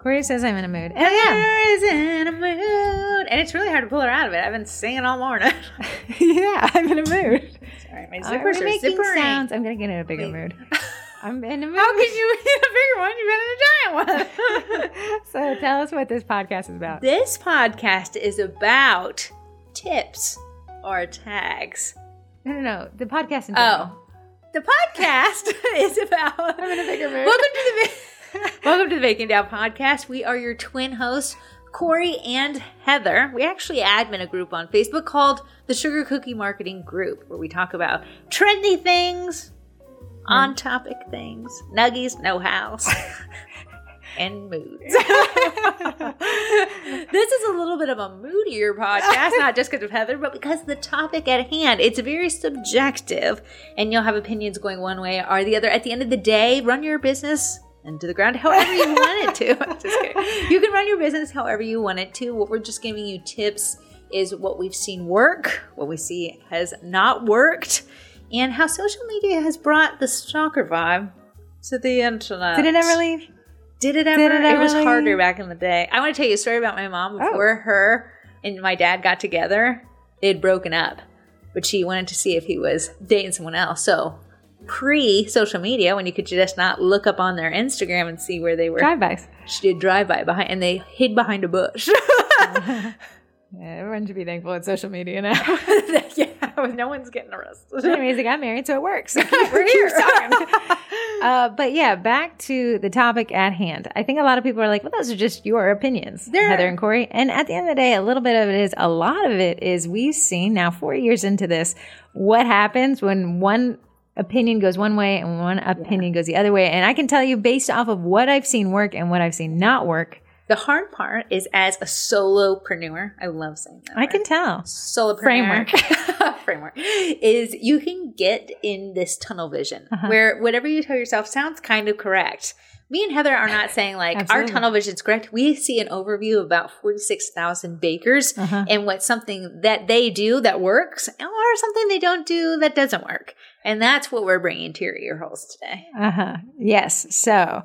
Corey says I'm in a mood. And Heather is in a mood. And it's really hard to pull her out of it. I've been singing all morning. Yeah, I'm in a mood. Sorry, my Are zippers we are making zippering. sounds? I'm going to get in a bigger mood. I'm in a mood. How could you be a bigger one? You've been in a giant one. So tell us what this podcast is about. This podcast is about tips or tags. No. The podcast in general. The podcast is about... I'm in a bigger mood. Welcome to the Baking Down Podcast. We are your twin hosts, Corey and Heather. We actually admin a group on Facebook called the Sugar Cookie Marketing Group, where we talk about trendy things, on-topic things, nuggies, know-hows, and moods. This is a little bit of a moodier podcast, not just because of Heather, but because of the topic at hand. It's very subjective, and you'll have opinions going one way or the other. At the end of the day, run your business into the ground however you want it to. Just kidding. You can run your business however you want it to. What we're just giving you tips is what we've seen work, what we see has not worked, and how social media has brought the stalker vibe to the internet. Did it ever leave? Did it ever? It was harder back in the day. I want to tell you a story about my mom. Before her and my dad got together, they had broken up, but she wanted to see if he was dating someone else. So pre-social media, when you could just not look up on their Instagram and see where they were. Drive-bys. She did drive-by behind, and they hid behind a bush. Yeah, everyone should be thankful it's social media now. Yeah, no one's getting arrested. Anyways, they got married, so it works. So we're here. But yeah, back to the topic at hand. I think a lot of people are like, well, those are just your opinions, Heather and Corey. And at the end of the day, a little bit of it is, a lot of it is we've seen now 4 years into this, what happens when one opinion goes one way and one opinion goes the other way. And I can tell you based off of what I've seen work and what I've seen not work. The hard part is as a solopreneur, I love saying that. I can tell. Solopreneur. Framework. Is you can get in this tunnel vision where whatever you tell yourself sounds kind of correct. Me and Heather are not saying like Absolutely. our tunnel vision is correct. We see an overview of about 46,000 bakers and what's something that they do that works or something they don't do that doesn't work. And that's what we're bringing to your ear holes today. Yes. So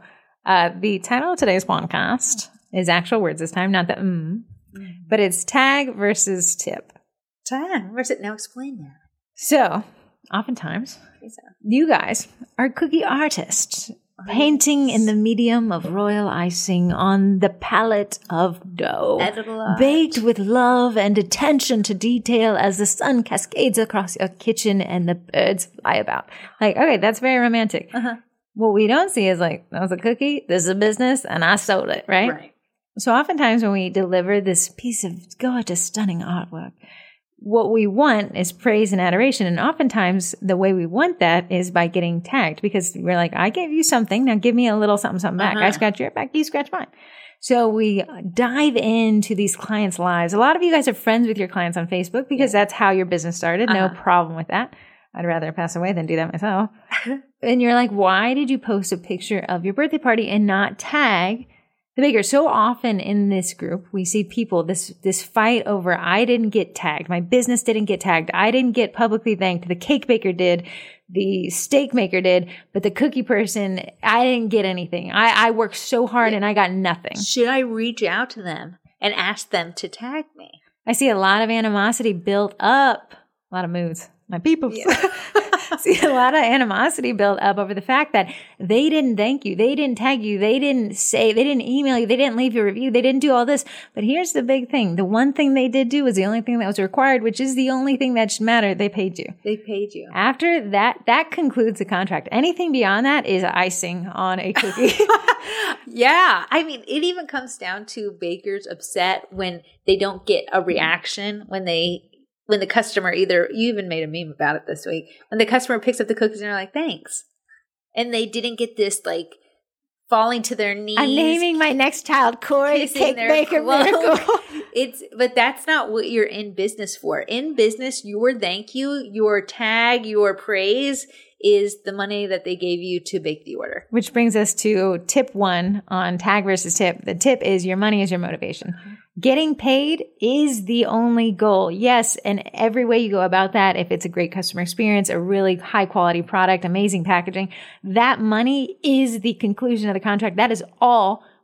the title of today's podcast is actual words this time, not the but it's tag versus tip. Tag versus, now explain that. So oftentimes you guys are cookie artists. Painting in the medium of royal icing on the palette of dough. Edible art. Baked with love and attention to detail as the sun cascades across your kitchen and the birds fly about. Like, okay, that's very romantic. What we don't see is like, that was a cookie, this is a business, and I sold it, right? Right. So oftentimes when we deliver this piece of gorgeous, stunning artwork, what we want is praise and adoration. And oftentimes the way we want that is by getting tagged, because we're like, I gave you something. Now give me a little something back. I scratch your back. You scratch mine. So we dive into these clients' lives. A lot of you guys are friends with your clients on Facebook because that's how your business started. No problem with that. I'd rather pass away than do that myself. And you're like, why did you post a picture of your birthday party and not tag the baker? So often in this group, we see people, this fight over, I didn't get tagged. My business didn't get tagged. I didn't get publicly thanked. The cake baker did. The steak maker did. But the cookie person, I didn't get anything. I worked so hard and I got nothing. Should I reach out to them and ask them to tag me? I see a lot of animosity built up. A lot of moods. My people. See a lot of animosity built up over the fact that they didn't thank you. They didn't tag you. They didn't email you. They didn't leave you a review. They didn't do all this. But here's the big thing. The one thing they did do was the only thing that was required, which is the only thing that should matter. They paid you. They paid you. After that concludes the contract. Anything beyond that is icing on a cookie. Yeah. I mean, it even comes down to bakers upset when they don't get a reaction when the customer you even made a meme about it this week, when the customer picks up the cookies and they're like, thanks. And they didn't get this like falling to their knees. I'm naming my next child Corey Cake Baker Miracle. But that's not what you're in business for. In business, your thank you, your tag, your praise is the money that they gave you to bake the order. Which brings us to tip 1 on tag versus tip. The tip is your money is your motivation. Getting paid is the only goal. Yes, and every way you go about that, if it's a great customer experience, a really high quality product, amazing packaging, that money is the conclusion of the contract. That is all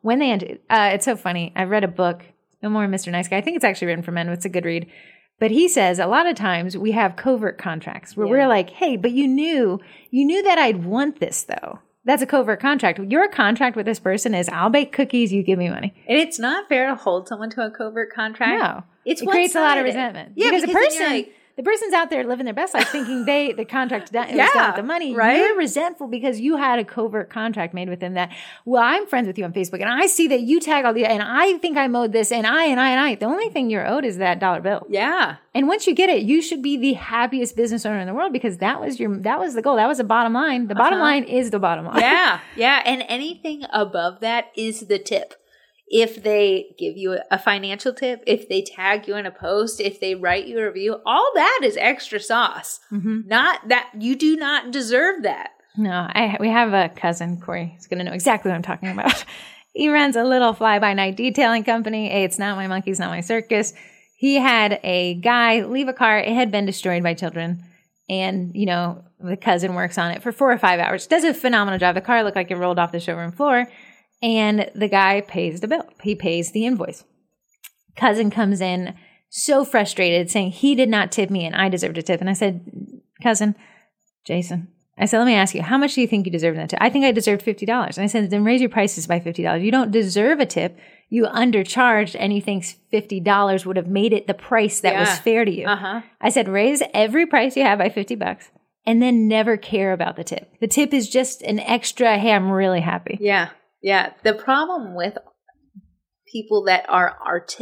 when they enter, it's so funny. I read a book, No More Mr. Nice Guy. I think it's actually written for men. It's a good read. But he says a lot of times we have covert contracts where we're like, hey, but you knew that I'd want this though. That's a covert contract. Your contract with this person is I'll bake cookies, you give me money. And it's not fair to hold someone to a covert contract. No. It creates a lot of resentment. Yeah, because the person's out there living their best life thinking the contract was done with the money. Right? You're resentful because you had a covert contract made with them that, well, I'm friends with you on Facebook and I see that you tag all the, and I think I mowed this and I. The only thing you're owed is that dollar bill. Yeah. And once you get it, you should be the happiest business owner in the world because that was the goal. That was the bottom line. The bottom line is the bottom line. Yeah. Yeah. And anything above that is the tip. If they give you a financial tip, if they tag you in a post, if they write you a review, all that is extra sauce. Not that you do not deserve that. No, we have a cousin, Corey. He's going to know exactly what I'm talking about. He runs a little fly-by-night detailing company. Hey, it's not my monkeys, not my circus. He had a guy leave a car. It had been destroyed by children. And, the cousin works on it for 4 or 5 hours. Does a phenomenal job. The car looked like it rolled off the showroom floor. And the guy pays the bill. He pays the invoice. Cousin comes in so frustrated saying he did not tip me and I deserved a tip. And I said, cousin, Jason, I said, let me ask you, how much do you think you deserve that tip? I think I deserved $50. And I said, then raise your prices by $50. You don't deserve a tip. You undercharged and you think $50 would have made it the price that was fair to you. I said, raise every price you have by $50 and then never care about the tip. The tip is just an extra, hey, I'm really happy. Yeah. Yeah, the problem with people that are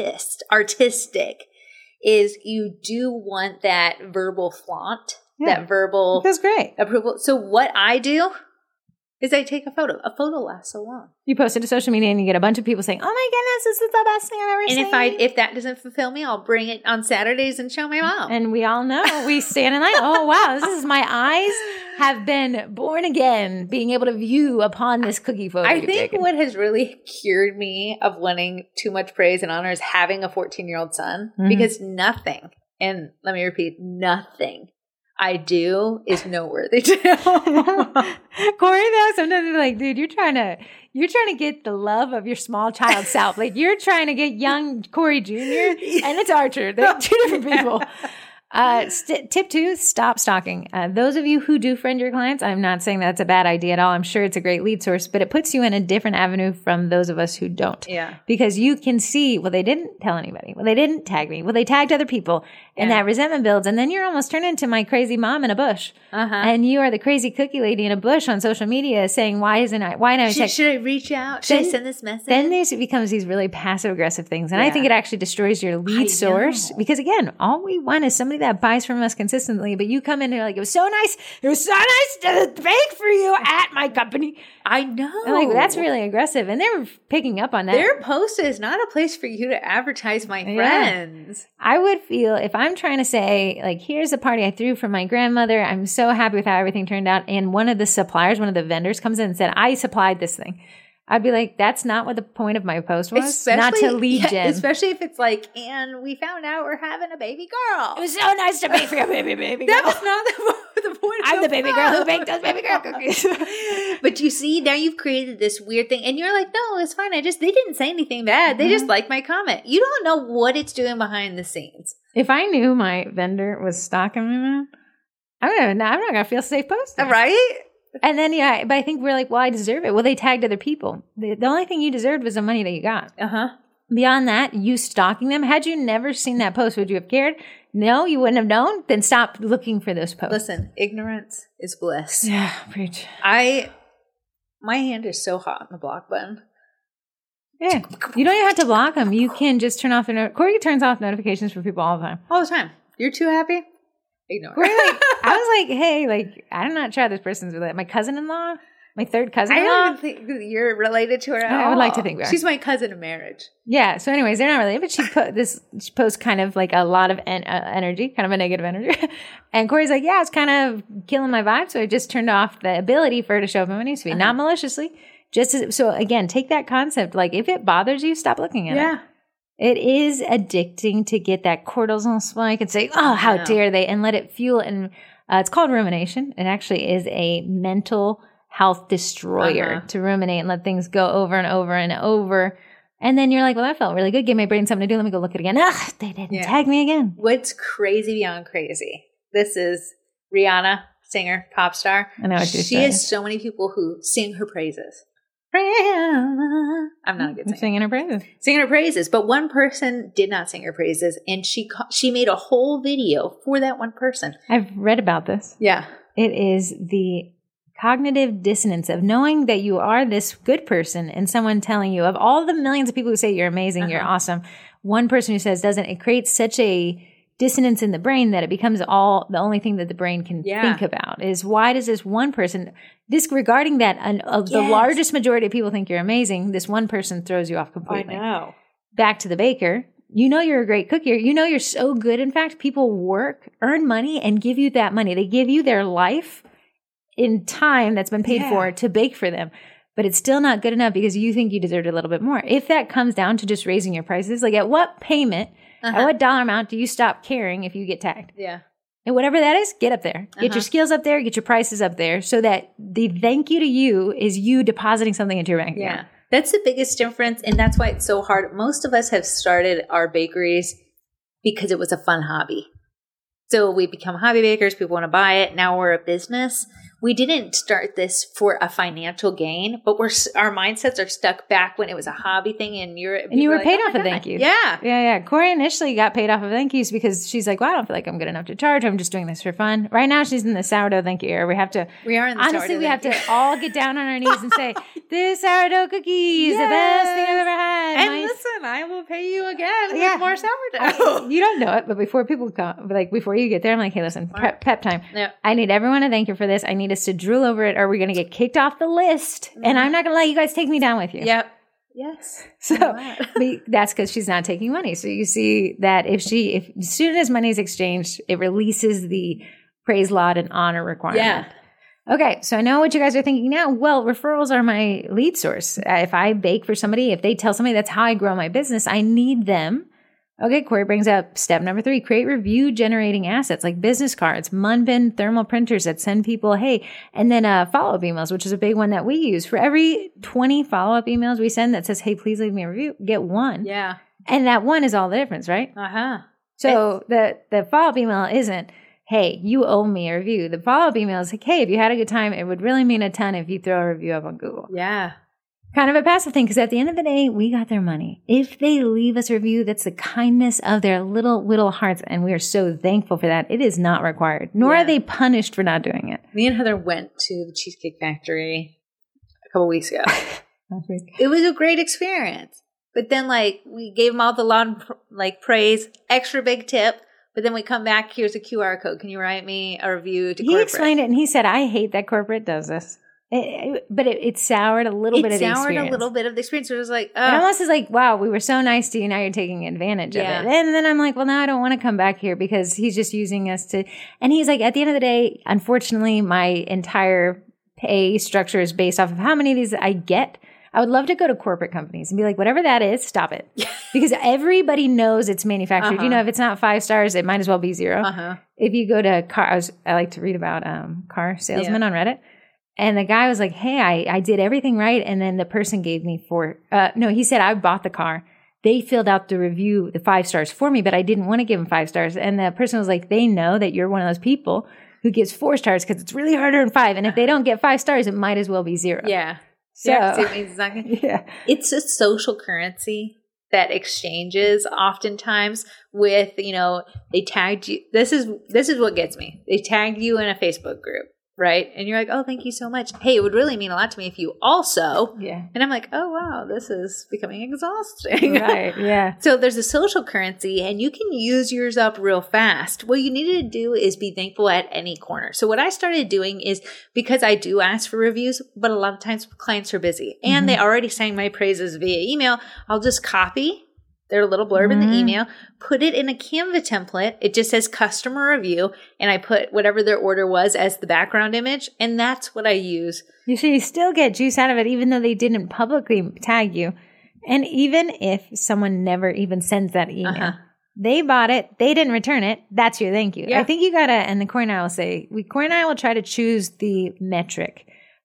artistic, is you do want that verbal flaunt, that verbal That's great. approval. So what I do is I take a photo. A photo lasts so long. You post it to social media and you get a bunch of people saying, oh my goodness, this is the best thing I've ever seen. And if that doesn't fulfill me, I'll bring it on Saturdays and show my mom. And we all know, we stand in line, oh wow, this is my eyes have been born again, being able to view upon this cookie photo. I think what has really cured me of wanting too much praise and honor is having a 14-year-old son, because nothing, and let me repeat, nothing I do is noteworthy to him. Corey, though, sometimes we're like, dude, you're trying to get the love of your small child self. Like you're trying to get young Corey Jr. and it's Archer. They're two different people. Tip 2, stop stalking. Those of you who do friend your clients, I'm not saying that's a bad idea at all. I'm sure it's a great lead source, but it puts you in a different avenue from those of us who don't. Yeah. Because you can see, well, they didn't tell anybody. Well, they didn't tag me. Well, they tagged other people. And that resentment builds. And then you're almost turned into my crazy mom in a bush. And you are the crazy cookie lady in a bush on social media saying, why don't I tag? Should I reach out? Should I send this message? Then it becomes these really passive aggressive things. And I think it actually destroys your lead source. Because again, all we want is somebody that buys from us consistently. But you come in and you're like, it was so nice to bake for you at my company. I know. And like, that's really aggressive. And they're picking up on that. Their post is not a place for you to advertise my friends. I would feel if I'm trying to say, like, here's a party I threw for my grandmother. I'm so happy with how everything turned out. And one of the suppliers, one of the vendors comes in and said, I supplied this thing. I'd be like, that's not what the point of my post was. Not to lead gen. Especially if it's like, and we found out we're having a baby girl. It was so nice to bake for your baby girl. That was not the point of I'm the baby girl who baked those baby girl cookies. But you see, now you've created this weird thing. And you're like, no, it's fine. They didn't say anything bad. They just liked my comment. You don't know what it's doing behind the scenes. If I knew my vendor was stalking me, man, I'm not going to feel safe posting. Right? And then, but I think we're like, well, I deserve it. Well, they tagged other people. The only thing you deserved was the money that you got. Beyond that, you stalking them. Had you never seen that post, would you have cared? No, you wouldn't have known? Then stop looking for those posts. Listen, ignorance is bliss. Yeah, preach. My hand is so hot on the block button. Yeah. You don't even have to block them. You can just turn off Corey turns off notifications for people all the time. All the time. You're too happy? Ignore. I was like, hey, I'm not sure how this person's related. My cousin-in-law, my third cousin-in-law. I don't think you're related to her at all. I would like to think we are. She's my cousin in marriage. Yeah. So anyways, they're not related, but she posts kind of like a lot of energy, kind of a negative energy. And Corey's like, yeah, it's kind of killing my vibe. So I just turned off the ability for her to show up in my newsfeed. Not maliciously. So again, take that concept. Like if it bothers you, stop looking at it. It is addicting to get that cortisol spike and say, oh, how dare they, and let it fuel. And it's called rumination. It actually is a mental health destroyer to ruminate and let things go over and over and over. And then you're like, well, that felt really good. Give my brain something to do. Let me go look at it again. Ugh, they didn't tag me again. What's crazy beyond crazy? This is Rihanna, singer, pop star. I know what you're saying. She has so many people who sing her praises. Rihanna. I'm not a good singer. Singing her praises. Singing her praises. But one person did not sing her praises. And she made a whole video for that one person. I've read about this. Yeah. It is the cognitive dissonance of knowing that you are this good person and someone telling you, of all the millions of people who say you're amazing, you're awesome, one person who says doesn't, it creates such a dissonance in the brain that it becomes the only thing that the brain can think about is, why does this one person, disregarding that the largest majority of people think you're amazing, this one person throws you off completely. I know. Back to the baker. You know you're a great cooker. You know you're so good. In fact, people earn money and give you that money. They give you their life in time that's been paid for to bake for them. But it's still not good enough because you think you deserve a little bit more. If that comes down to just raising your prices, like at what payment, at what dollar amount do you stop caring if you get tagged? Yeah. And whatever that is, get up there. Get your skills up there, get your prices up there so that the thank you to you is you depositing something into your bank account. Yeah. That's the biggest difference. And that's why it's so hard. Most of us have started our bakeries because it was a fun hobby. So we become hobby bakers. People want to buy it. Now we're a business. We didn't start this for a financial gain, but our mindsets are stuck back when it was a hobby thing. And you were paid off of thank you. Yeah. Yeah. Corey initially got paid off of thank yous because she's like, well, I don't feel like I'm good enough to charge. I'm just doing this for fun. Right now she's in the sourdough thank you era. We are in the honestly, we have to all get down on our knees and say, this sourdough cookie is the best thing I've ever had. And listen, I will pay you again with more sourdough. You don't know it, but before people come, like before you get there, I'm like, hey, listen, pep time. Yep. I need everyone to thank you for this. I need us to drool over it or we're going to get kicked off the list. And I'm not going to let you guys take me down with you. Yep. Yes. So that's because she's not taking money. So you see that if as soon as money is exchanged, it releases the praise, laud, and honor requirement. Yeah. Okay. So I know what you guys are thinking now. Well, referrals are my lead source. If I bake for somebody, if they tell somebody that's how I grow my business, I need them. Okay, Corey brings up step number 3, create review generating assets like business cards, Munbin thermal printers that send people, hey, and then follow-up emails, which is a big one that we use. For every 20 follow-up emails we send that says, hey, please leave me a review, get one. Yeah. And that one is all the difference, right? So the follow-up email isn't, hey, you owe me a review. The follow-up email is like, hey, if you had a good time, it would really mean a ton if you throw a review up on Google. Yeah. Kind of a passive thing, because at the end of the day, we got their money. If they leave us a review, that's the kindness of their little hearts, and we are so thankful for that. It is not required, nor are they punished for not doing it. Me and Heather went to the Cheesecake Factory a couple weeks ago. It was a great experience. But then, we gave them all the laud, praise, extra big tip. But then we come back, here's a QR code. Can you write me a review to corporate? He explained it, and he said, I hate that corporate does this. But it soured a little bit of the experience. It soured a little bit of the experience. It was like, oh. It almost is like, wow, we were so nice to you. Now you're taking advantage of it. And then I'm like, well, now I don't want to come back here because he's just using us to. And he's like, at the end of the day, unfortunately, my entire pay structure is based off of how many of these I get. I would love to go to corporate companies and be like, whatever that is, stop it. Because everybody knows it's manufactured. You know, if it's not 5 stars, it might as well be 0. If you go to I like to read about car salesmen on Reddit. And the guy was like, hey, I did everything right. And then the person gave me 4. He said, I bought the car. They filled out the review, the 5 stars for me, but I didn't want to give them 5 stars. And the person was like, they know that you're one of those people who gives 4 stars because it's really hard to earn 5. And if they don't get 5 stars, it might as well be 0. Yeah. So, It's a social currency that exchanges oftentimes with, they tagged you. This is what gets me. They tagged you in a Facebook group. Right. And you're like, oh, thank you so much. Hey, it would really mean a lot to me if you also. Yeah. And I'm like, oh, wow, this is becoming exhausting. Right. Yeah. So there's a social currency and you can use yours up real fast. What you need to do is be thankful at any corner. So what I started doing is, because I do ask for reviews, but a lot of times clients are busy and they already sang my praises via email, I'll just copy their little blurb in the email, put it in a Canva template. It just says customer review. And I put whatever their order was as the background image. And that's what I use. You still get juice out of it, even though they didn't publicly tag you. And even if someone never even sends that email, they bought it, they didn't return it. That's your thank you. Yeah. I think you got to, and the Corey and I will say, Corey and I will try to choose the metric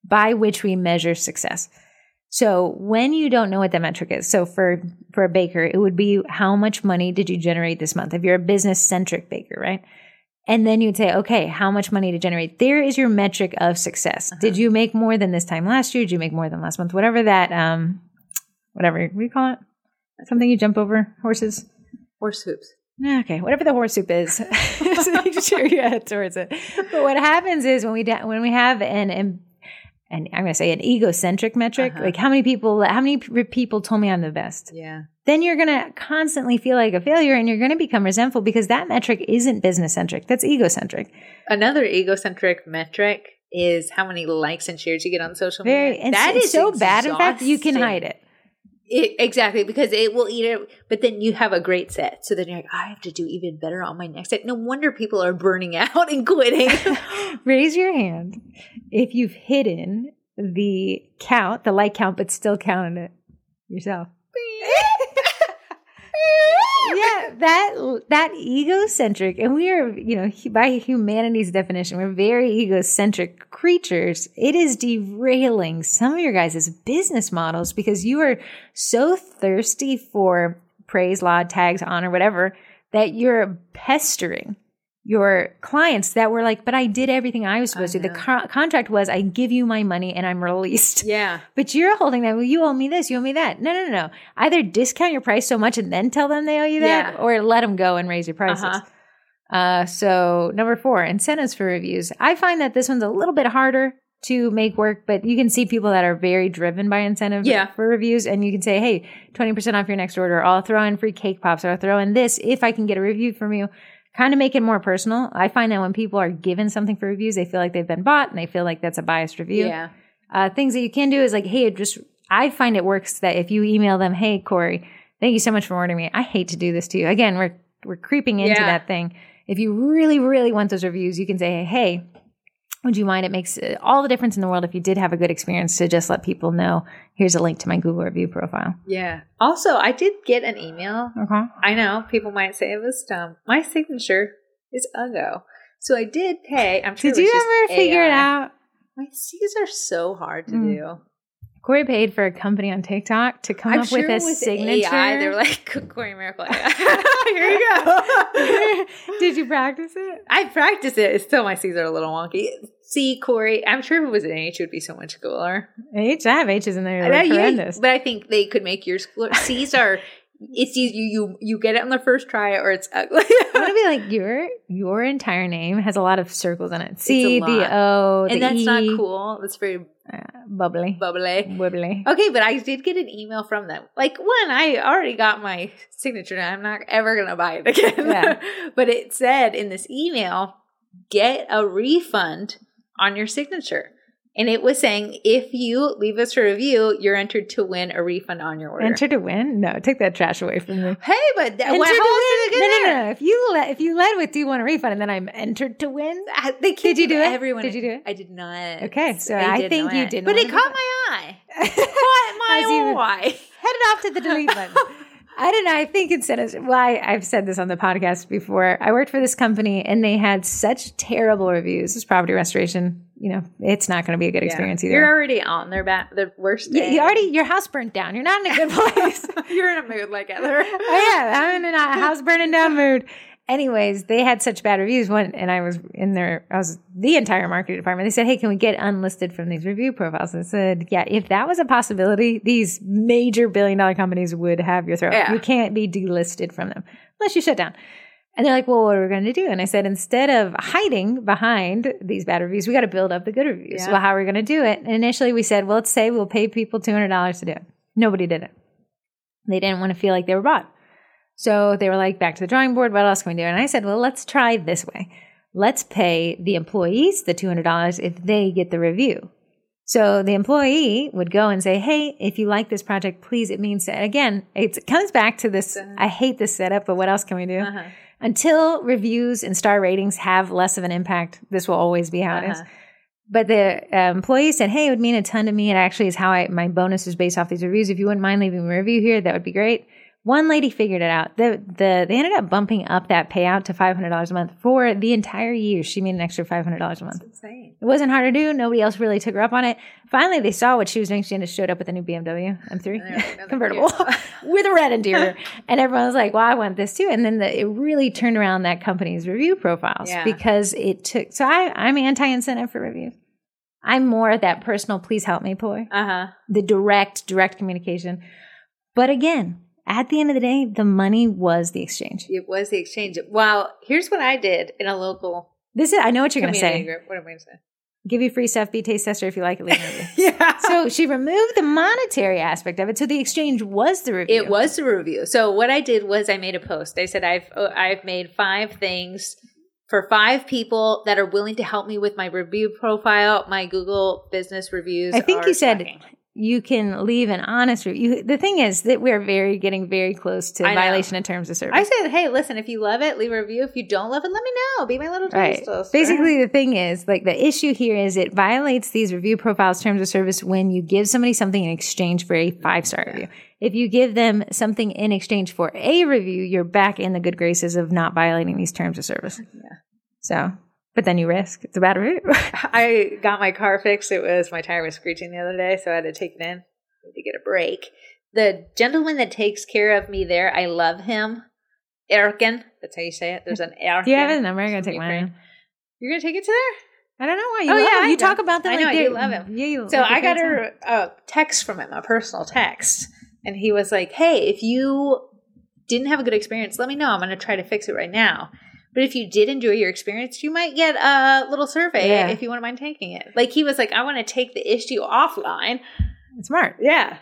by which we measure success. So when you don't know what that metric is, so for a baker, it would be how much money did you generate this month? If you're a business-centric baker, right? And then you'd say, okay, how much money to generate? There is your metric of success. Did you make more than this time last year? Did you make more than last month? Whatever that, whatever, what do you call it? Something you jump over? Horses? Horse hoops. Okay, whatever the horse soup is, just make sure you head towards it. But what happens is when we have and I'm going to say an egocentric metric, like how many people told me I'm the best? Yeah. Then you're going to constantly feel like a failure and you're going to become resentful because that metric isn't business centric. That's egocentric. Another egocentric metric is how many likes and shares you get on social media. And that is so bad. In fact, you can hide it. Exactly, because it will eat it. But then you have a great set. So then you're like, I have to do even better on my next set. No wonder people are burning out and quitting. Raise your hand if you've hidden the like count, but still counted it yourself. Yeah, that egocentric, and we are, by humanity's definition, we're very egocentric creatures. It is derailing some of your guys' business models because you are so thirsty for praise, laud, tags, honor, whatever, that you're pestering your clients that were like, but I did everything I was supposed to. The contract was, I give you my money and I'm released. Yeah. But you're holding that, well, you owe me this, you owe me that. No. Either discount your price so much and then tell them they owe you that, or let them go and raise your prices. So number 4, incentives for reviews. I find that this one's a little bit harder to make work, but you can see people that are very driven by incentive for reviews, and you can say, hey, 20% off your next order, or I'll throw in free cake pops, or I'll throw in this if I can get a review from you. Kind of make it more personal. I find that when people are given something for reviews, they feel like they've been bought and they feel like that's a biased review. Yeah. Things that you can do is like, hey, I find it works that if you email them, hey, Corey, thank you so much for ordering me. I hate to do this to you. Again, we're creeping into that thing. If you really, really want those reviews, you can say, hey, would you mind? It makes all the difference in the world if you did have a good experience to just let people know, here's a link to my Google review profile. Yeah. Also, I did get an email. Okay. I know people might say it was dumb. My signature is Ugo. So I did pay. I'm sure did you ever figure it out? My C's are so hard to do. Corey paid for a company on TikTok to come up with a signature. AI, they were like, Corey Miracle. Here you go. Did you practice it? I practiced it. Still, my C's are a little wonky. C, Corey. I'm sure if it was an H, it would be so much cooler. H? I have H's in there. They're horrendous. But I think they could make yours cooler. C's are... It's you get it on the first try or it's ugly. I want to be like your entire name has a lot of circles in it. C, the O, the E. And that's not cool. That's very bubbly. Wibbly. Okay, but I did get an email from them. Like, one, I already got my signature and I'm not ever going to buy it again. Yeah. But it said in this email, get a refund on your signature. And it was saying, if you leave us a review, you're entered to win a refund on your order. Entered to win? No, take that trash away from me. Hey, but how else did it get there? No. If you led with, do you want a refund? And then I'm entered to win? Did you do it? Did you do it? I did not. Okay, so I think you didn't. But it caught my eye. Caught my eye. Headed off to the delete button. I don't know. I think incentives. Well, I've said this on the podcast before. I worked for this company and they had such terrible reviews. It's property restoration. It's not going to be a good experience either. You're already on their worst day. Your house burnt down. You're not in a good place. You're in a mood like Heather. Oh yeah, I'm in a house burning down mood. Anyways, they had such bad reviews. And I was the entire marketing department. They said, hey, can we get unlisted from these review profiles? I said, yeah, if that was a possibility, these major billion-dollar companies would have your throat. Yeah. You can't be delisted from them unless you shut down. And they're like, well, what are we going to do? And I said, instead of hiding behind these bad reviews, we got to build up the good reviews. Yeah. Well, how are we going to do it? And initially we said, well, let's say we'll pay people $200 to do it. Nobody did it. They didn't want to feel like they were bought. So they were like, back to the drawing board. What else can we do? And I said, well, let's try this way. Let's pay the employees the $200 if they get the review. So the employee would go and say, hey, if you like this project, please, it means that, again, it comes back to this, I hate this setup, but what else can we do? Until reviews and star ratings have less of an impact, this will always be how it is. But the employee said, hey, it would mean a ton to me. It actually is how my bonus is based off these reviews. If you wouldn't mind leaving a review here, that would be great. One lady figured it out. They ended up bumping up that payout to $500 a month for the entire year. She made an extra $500 a month. That's insane. It wasn't hard to do. Nobody else really took her up on it. Finally, they saw what she was doing. She just showed up with a new BMW M3 convertible with a red interior. And everyone was like, well, I want this too. And then it really turned around that company's review profiles because it took. So I'm anti-incentive for reviews. I'm more that personal, please help me ploy. The direct communication. But again, at the end of the day, the money was the exchange. It was the exchange. Well, here's what I did in a local I know what you're going to say. Group. What am I going to say? Give you free stuff, be taste tester if you like it, leave a review. So she removed the monetary aspect of it. So the exchange was the review. It was the review. So what I did was I made a post. I said, I've made 5 things for 5 people that are willing to help me with my review profile. My Google business reviews. I think you said you can leave an honest review. The thing is that we're getting very close to violation of terms of service. I said, hey, listen, if you love it, leave a review. If you don't love it, let me know. Be my little taste tester. Basically, the thing is, like, the issue here is it violates these review profiles, terms of service, when you give somebody something in exchange for a 5-star review. If you give them something in exchange for a review, you're back in the good graces of not violating these terms of service. So, but then you risk. It's a bad review. I got my car fixed. My tire was screeching the other day, so I had to take it in to get a break. The gentleman that takes care of me there, I love him. Erkin. That's how you say it. There's an Erkin. Do you have his number? I'm going to take mine. You're going to take it to there? I don't know why. You love him. You talk about them. I know, you love him. So I got a text from him, a personal text. And he was like, hey, if you didn't have a good experience, let me know. I'm going to try to fix it right now. But if you did enjoy your experience, you might get a little survey if you wouldn't mind taking it. Like, he was like, I want to take the issue offline. Smart. Yeah.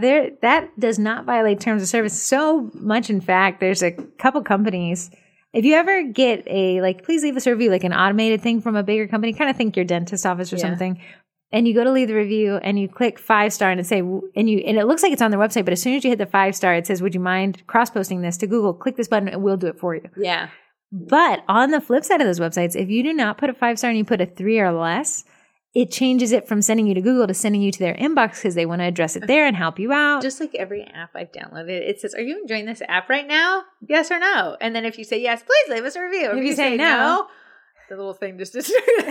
That does not violate terms of service so much. In fact, there's a couple companies. If you ever get please leave us a review, like an automated thing from a bigger company, kind of think your dentist office or something. And you go to leave the review and you click 5-star and and it looks like it's on their website, but as soon as you hit the 5-star, it says, would you mind cross-posting this to Google? Click this button and we'll do it for you. Yeah. But on the flip side of those websites, if you do not put a 5-star and you put a 3 or less, it changes it from sending you to Google to sending you to their inbox because they want to address it there and help you out. Just like every app I've downloaded, it says, are you enjoying this app right now? Yes or no? And then if you say yes, please leave us a review. If you say no, the little thing just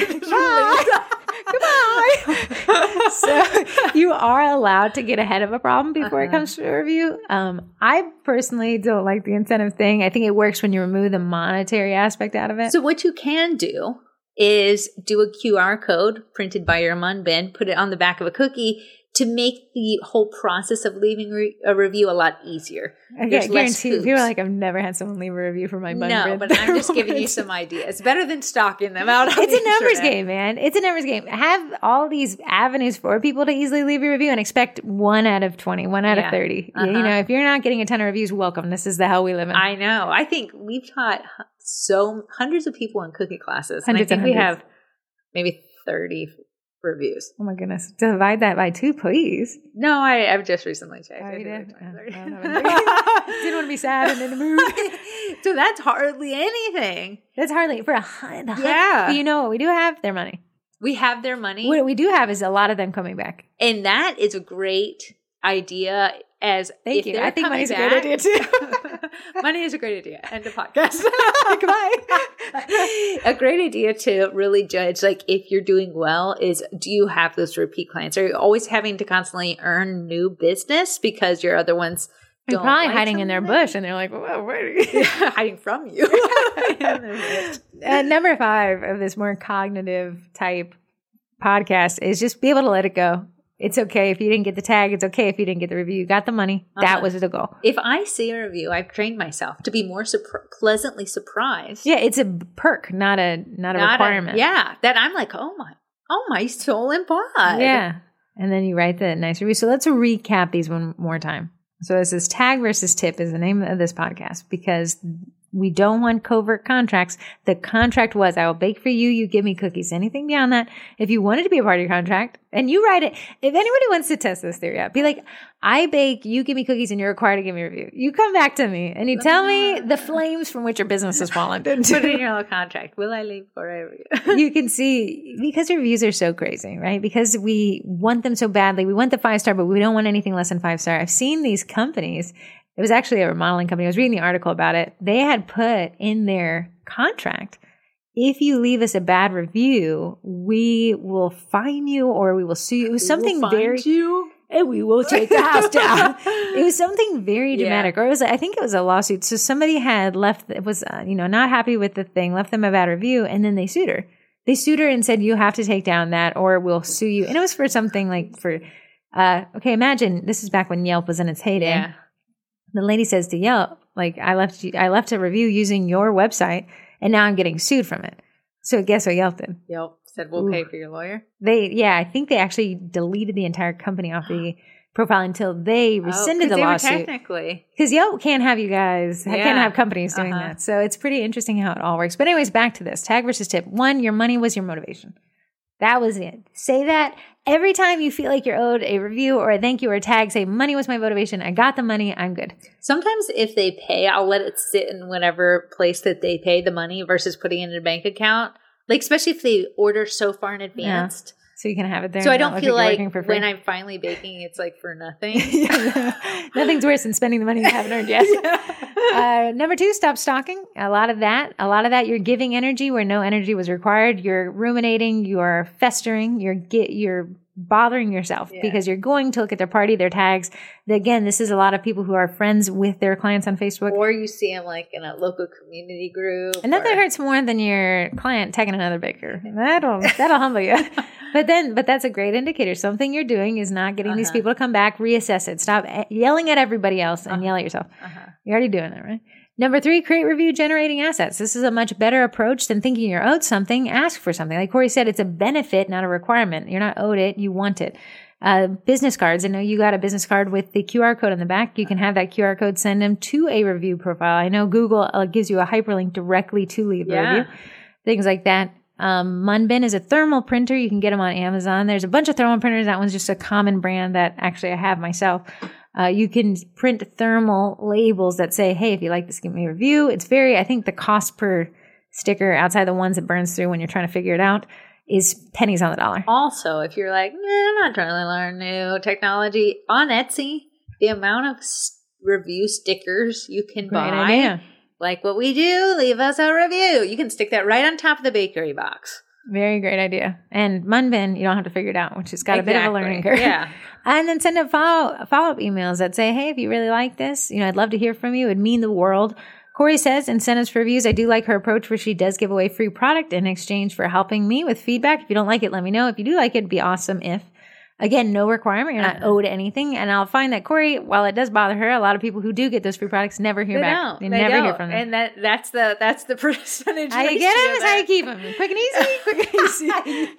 Goodbye. So you are allowed to get ahead of a problem before it comes to a review. I personally don't like the incentive thing. I think it works when you remove the monetary aspect out of it. So what you can do is do a QR code printed by your Munbin, put it on the back of a cookie to make the whole process of leaving a review a lot easier. I guarantee you, people are like, I've never had someone leave a review for my Munbin. No, but I'm just giving you some ideas. Better than stalking them out. It's a numbers game, man. It's a numbers game. Have all these avenues for people to easily leave a review and expect 1 out of 20, 1 out of 30. You know, if you're not getting a ton of reviews, welcome. This is the hell we live in. I know. I think we've taught hundreds of people in cookie classes. Hundreds and I think we have maybe 30 reviews. Oh my goodness. Divide that by 2, please. No, I've just recently checked. Oh, you did? Didn't want to be sad and in the mood. So that's hardly anything. That's hardly for $100. Yeah. But you know what we do have? Their money. We have their money. What we do have is a lot of them coming back. And that is a great idea. Thank you. I think money's a great idea too. Money is a great idea. End of podcast. Goodbye. A great idea to really judge, like, if you're doing well is, do you have those repeat clients? Are you always having to constantly earn new business because your other ones don't? They're probably hiding in their bush and they're like, whoa, where are you? Hiding from you. Number 5 of this more cognitive type podcast is just be able to let it go. It's okay if you didn't get the tag. It's okay if you didn't get the review. You got the money. That was the goal. If I see a review, I've trained myself to be more pleasantly surprised. Yeah, it's a perk, not a requirement. That I'm like, oh my soul and body. Yeah, and then you write the nice review. So let's recap these one more time. So this is tag versus tip is the name of this podcast because we don't want covert contracts. The contract was, I will bake for you. You give me cookies. Anything beyond that, if you wanted to be a part of your contract and you write it, if anybody wants to test this theory out, be like, I bake, you give me cookies and you're required to give me a review. You come back to me and you tell me the flames from which your business has fallen. Put it in your little contract. Will I leave for a review? You can see, because reviews are so crazy, right? Because we want them so badly. We want the 5-star, but we don't want anything less than 5-star. I've seen these companies It was actually a remodeling company. I was reading the article about it. They had put in their contract, if you leave us a bad review, we will fine you or we will sue you. It was something very... And we will take the house down. It was something very dramatic. Or it was, I think it was a lawsuit. So somebody had left, was, not happy with the thing, left them a bad review, and then they sued her. They sued her and said, you have to take down that or we'll sue you. And it was for something like for, imagine this is back when Yelp was in its heyday. Yeah. The lady says to Yelp, like, I left a review using your website and now I'm getting sued from it. So guess what Yelp did? Yelp said, we'll pay for your lawyer. I think they actually deleted the entire company off the profile until they rescinded the lawsuit. Technically. Because Yelp can't have you guys, can't have companies doing that. So it's pretty interesting how it all works. But anyways, back to this. Tag versus tip. 1, your money was your motivation. That was it. Say that every time you feel like you're owed a review or a thank you or a tag, say money was my motivation. I got the money. I'm good. Sometimes if they pay, I'll let it sit in whatever place that they pay the money versus putting it in a bank account. Like, especially if they order so far in advance. Yeah. So you can have it there. So I don't feel like when I'm finally baking, it's like for nothing. Nothing's worse than spending the money you haven't earned yet. Number 2, stop stalking. A lot of that, you're giving energy where no energy was required. You're ruminating, you're festering, you're bothering yourself because you're going to look at their party, their tags. Again, this is a lot of people who are friends with their clients on Facebook. Or you see them like in a local community group. And nothing hurts more than your client tagging another baker. That'll humble you. But that's a great indicator. Something you're doing is not getting these people to come back. Reassess it. Stop yelling at everybody else and yell at yourself. You're already doing that, right? Number 3, create review generating assets. This is a much better approach than thinking you're owed something. Ask for something. Like Corey said, it's a benefit, not a requirement. You're not owed it. You want it. Business cards. I know you got a business card with the QR code in the back. You can have that QR code send them to a review profile. I know Google gives you a hyperlink directly to leave a review. Things like that. Munbin is a thermal printer. You can get them on Amazon. There's a bunch of thermal printers. That one's just a common brand that actually I have myself. You can print thermal labels that say, hey, if you like this, give me a review. I think the cost per sticker outside the ones that burns through when you're trying to figure it out is pennies on the dollar. Also, if you're like, I'm not trying to learn new technology, on Etsy, the amount of review stickers you can buy, like what we do, leave us a review. You can stick that right on top of the bakery box. Very great idea. And Munbin, you don't have to figure it out, which has got a bit of a learning curve. Yeah. And then send up follow-up emails that say, hey, if you really like this, I'd love to hear from you. It'd mean the world. Corey says, incentives for reviews. I do like her approach where she does give away free product in exchange for helping me with feedback. If you don't like it, let me know. If you do like it, it'd be awesome if. Again, no requirement. You're not owed anything. And I'll find that Corey, while it does bother her, a lot of people who do get those free products never hear back. They never hear from them. And that's the percentage. How you get them is how you keep them. Quick and easy, quick and easy.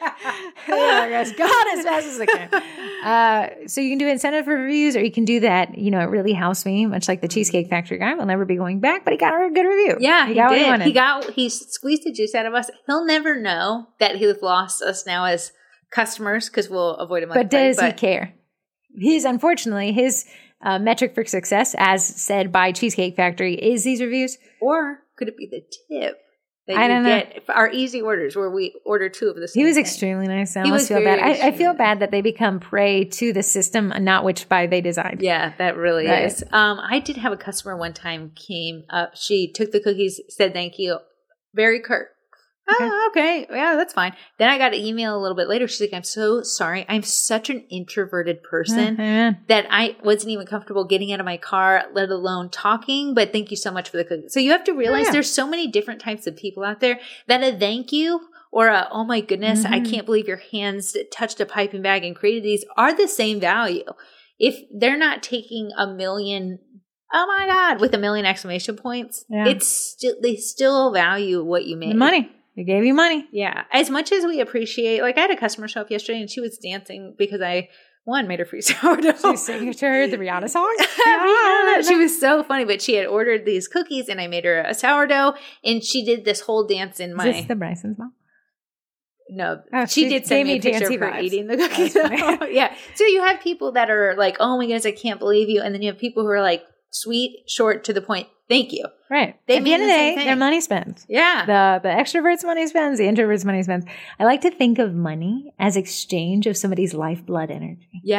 God, as fast as I can. So you can do incentive for reviews, or you can do that. It really helps me, much like the Cheesecake Factory guy will never be going back, but he got a good review. Yeah, he got did. What he wanted. He squeezed the juice out of us. He'll never know that he's lost us now as customers because we'll avoid him. But does he care? Unfortunately, his metric for success, as said by Cheesecake Factory, is these reviews. Or could it be the tip that you get for our easy orders where we order 2 of the same He was thing? extremely nice. I almost feel bad. I feel bad that they become prey to the system, not which by they designed. Yeah, that really is. I did have a customer one time came up. She took the cookies, said thank you, very curt. Oh, okay. Yeah, that's fine. Then I got an email a little bit later. She's like, I'm so sorry. I'm such an introverted person that I wasn't even comfortable getting out of my car, let alone talking. But thank you so much for the cookies. So you have to realize there's so many different types of people out there that a thank you or a, oh my goodness, I can't believe your hands touched a piping bag and created these are the same value. If they're not taking a million, oh my God, with a million exclamation points, they still value what you made. The money. They gave you money. Yeah. As much as we appreciate, like I had a customer show up yesterday and she was dancing because I, made her free sourdough. She was singing to her the Rihanna song. She was so funny, but she had ordered these cookies and I made her a sourdough and she did this whole dance in my. Is this the Bryson's mom? No, she did send me a picture of her eating the cookies. Yeah. So you have people that are like, oh my goodness, I can't believe you. And then you have people who are like sweet, short, to the point. Thank you. Right. At the end of the day, their money spent. Yeah. The extrovert's money spends, the introvert's money spends. I like to think of money as exchange of somebody's lifeblood energy. Yeah.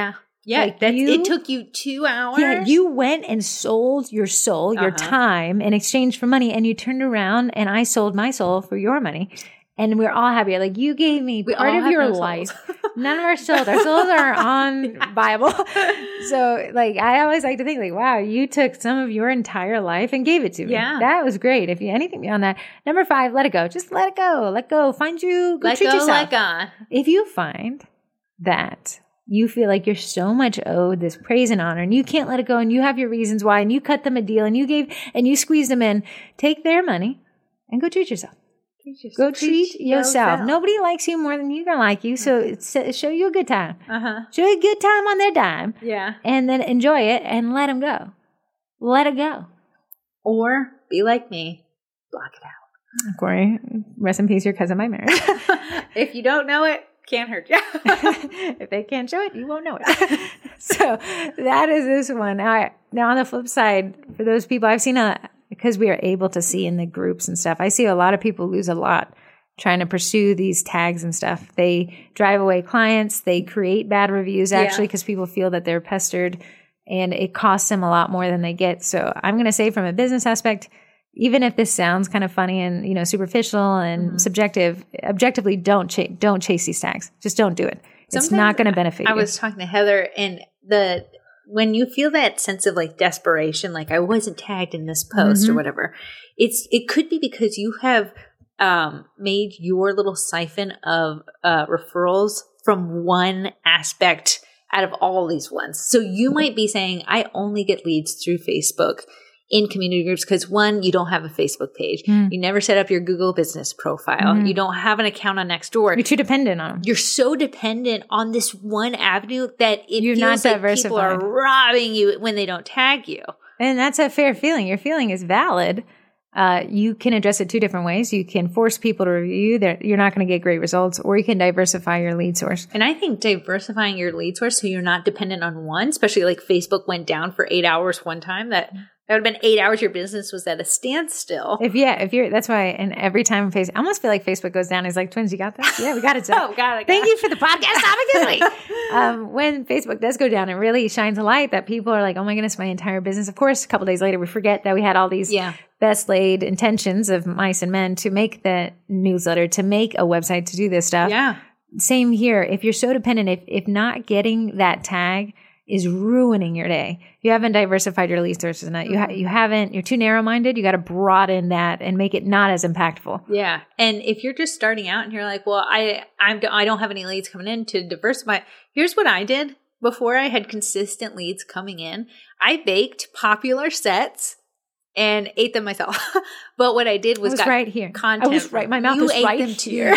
Yeah, Like, it took you 2 hours. Yeah, you went and sold your soul, your time in exchange for money, and you turned around and I sold my soul for your money. And we're all happy. Like, you gave me part of your life. None of our souls. Our souls are on Bible. So, like, I always like to think, like, wow, you took some of your entire life and gave it to me. Yeah. That was great. If you anything beyond that. Number 5, let it go. Just let it go. Let go. Find you. Go treat yourself. Let God. If you find that you feel like you're so much owed this praise and honor and you can't let it go and you have your reasons why and you cut them a deal and you squeezed them in, take their money and go treat yourself. Go treat yourself. Nobody likes you more than you're going to like you. So show you a good time. Show you a good time on their dime. Yeah. And then enjoy it and let them go. Let it go. Or be like me. Block it out. Corey, rest in peace, your cousin by marriage. If you don't know it, can't hurt you. If they can't show it, you won't know it. So that is this one. Now on the flip side, for those people, I've seen because we are able to see in the groups and stuff, I see a lot of people lose a lot trying to pursue these tags and stuff. They drive away clients. They create bad reviews actually because people feel that they're pestered and it costs them a lot more than they get. So I'm going to say from a business aspect, even if this sounds kind of funny and, superficial and subjective, objectively don't chase these tags. Just don't do it. It's not going to benefit you. I was talking to Heather and when you feel that sense of like desperation, like I wasn't tagged in this post or whatever, it could be because you have made your little siphon of referrals from one aspect out of all these ones. So you might be saying, I only get leads through Facebook in community groups because one, you don't have a Facebook page. You never set up your Google business profile. You don't have an account on Nextdoor. You're too dependent on them. You're so dependent on this one avenue that You're feels not like people are robbing you when they don't tag you. And that's a fair feeling. Your feeling is valid. You can address it 2 different ways. You can force people to review you. You're not going to get great results, or you can diversify your lead source. And I think diversifying your lead source so you're not dependent on one, especially like Facebook went down for 8 hours one time, that would have been 8 hours your business was at a standstill. If you're, that's why, and every time Facebook, I almost feel like Facebook goes down, it's like, twins, you got that? Yeah, we got it. So thank you for the podcast topic this week. When Facebook does go down, it really shines a light that people are like, oh my goodness, my entire business. Of course, a couple days later, we forget that we had all these best laid intentions of mice and men to make the newsletter, to make a website, to do this stuff. Yeah. Same here. If you're so dependent, if not getting that tag is ruining your day. You haven't diversified your lead sources enough. You haven't, you're too narrow-minded. You got to broaden that and make it not as impactful. Yeah. And if you're just starting out and you're like, well, I don't have any leads coming in to diversify. Here's what I did before I had consistent leads coming in. I baked popular sets and ate them myself. But what I did was right here. Content. I was right. My mouth was right here.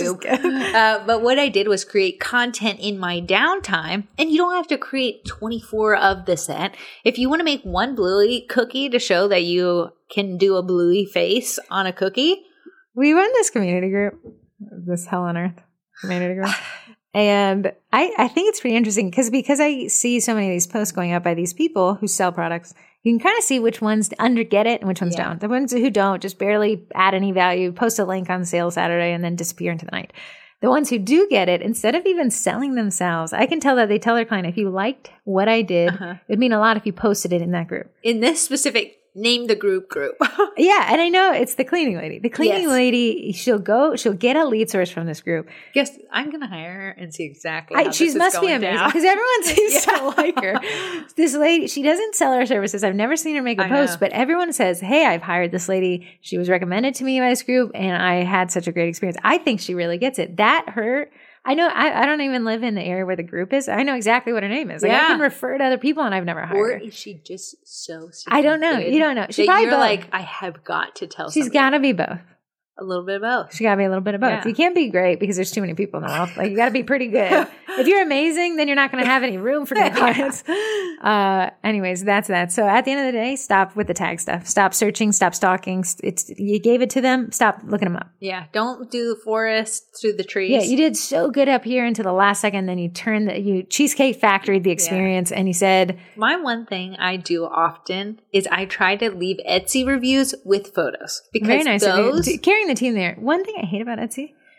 But what I did was create content in my downtime, and you don't have to create 24 of the set. If you want to make one Bluey cookie to show that you can do a Bluey face on a cookie. We run this community group, this Hell on Earth community group. And I think it's pretty interesting because I see so many of these posts going up by these people who sell products. You can kind of see which ones get it and which ones don't. The ones who don't just barely add any value, post a link on sale Saturday and then disappear into the night. The ones who do get it, instead of even selling themselves, I can tell that they tell their client, if you liked what I did, it'd mean a lot if you posted it in that group. In this specific, name the group. Yeah, and I know it's the cleaning lady. The cleaning lady, she'll get a lead source from this group. Guess I'm going to hire her and see exactly how she must be amazing because everyone seems to like her. This lady, she doesn't sell her services. I've never seen her make a post, but everyone says, hey, I've hired this lady. She was recommended to me by this group and I had such a great experience. I think she really gets it. I know I don't even live in the area where the group is. I know exactly what her name is. Like I can refer to other people and I've never hired her. Or is she just so I don't know. You don't know. She's probably both. Like, I have got to tell She's got to be both. A little bit of both. She got to be a little bit of both. Yeah. You can't be great because there's too many people in the world. Like you got to be pretty good. If you're amazing, then you're not going to have any room for new clients. Anyways, that's that. So at the end of the day, stop with the tag stuff. Stop searching. Stop stalking. You gave it to them. Stop looking them up. Yeah. Don't do the forest through the trees. Yeah. You did so good up here until the last second. Then you Cheesecake Factory the experience and you said. My one thing I do often is I try to leave Etsy reviews with photos. Because very nice of you. Carrying the team there. One thing I hate about Etsy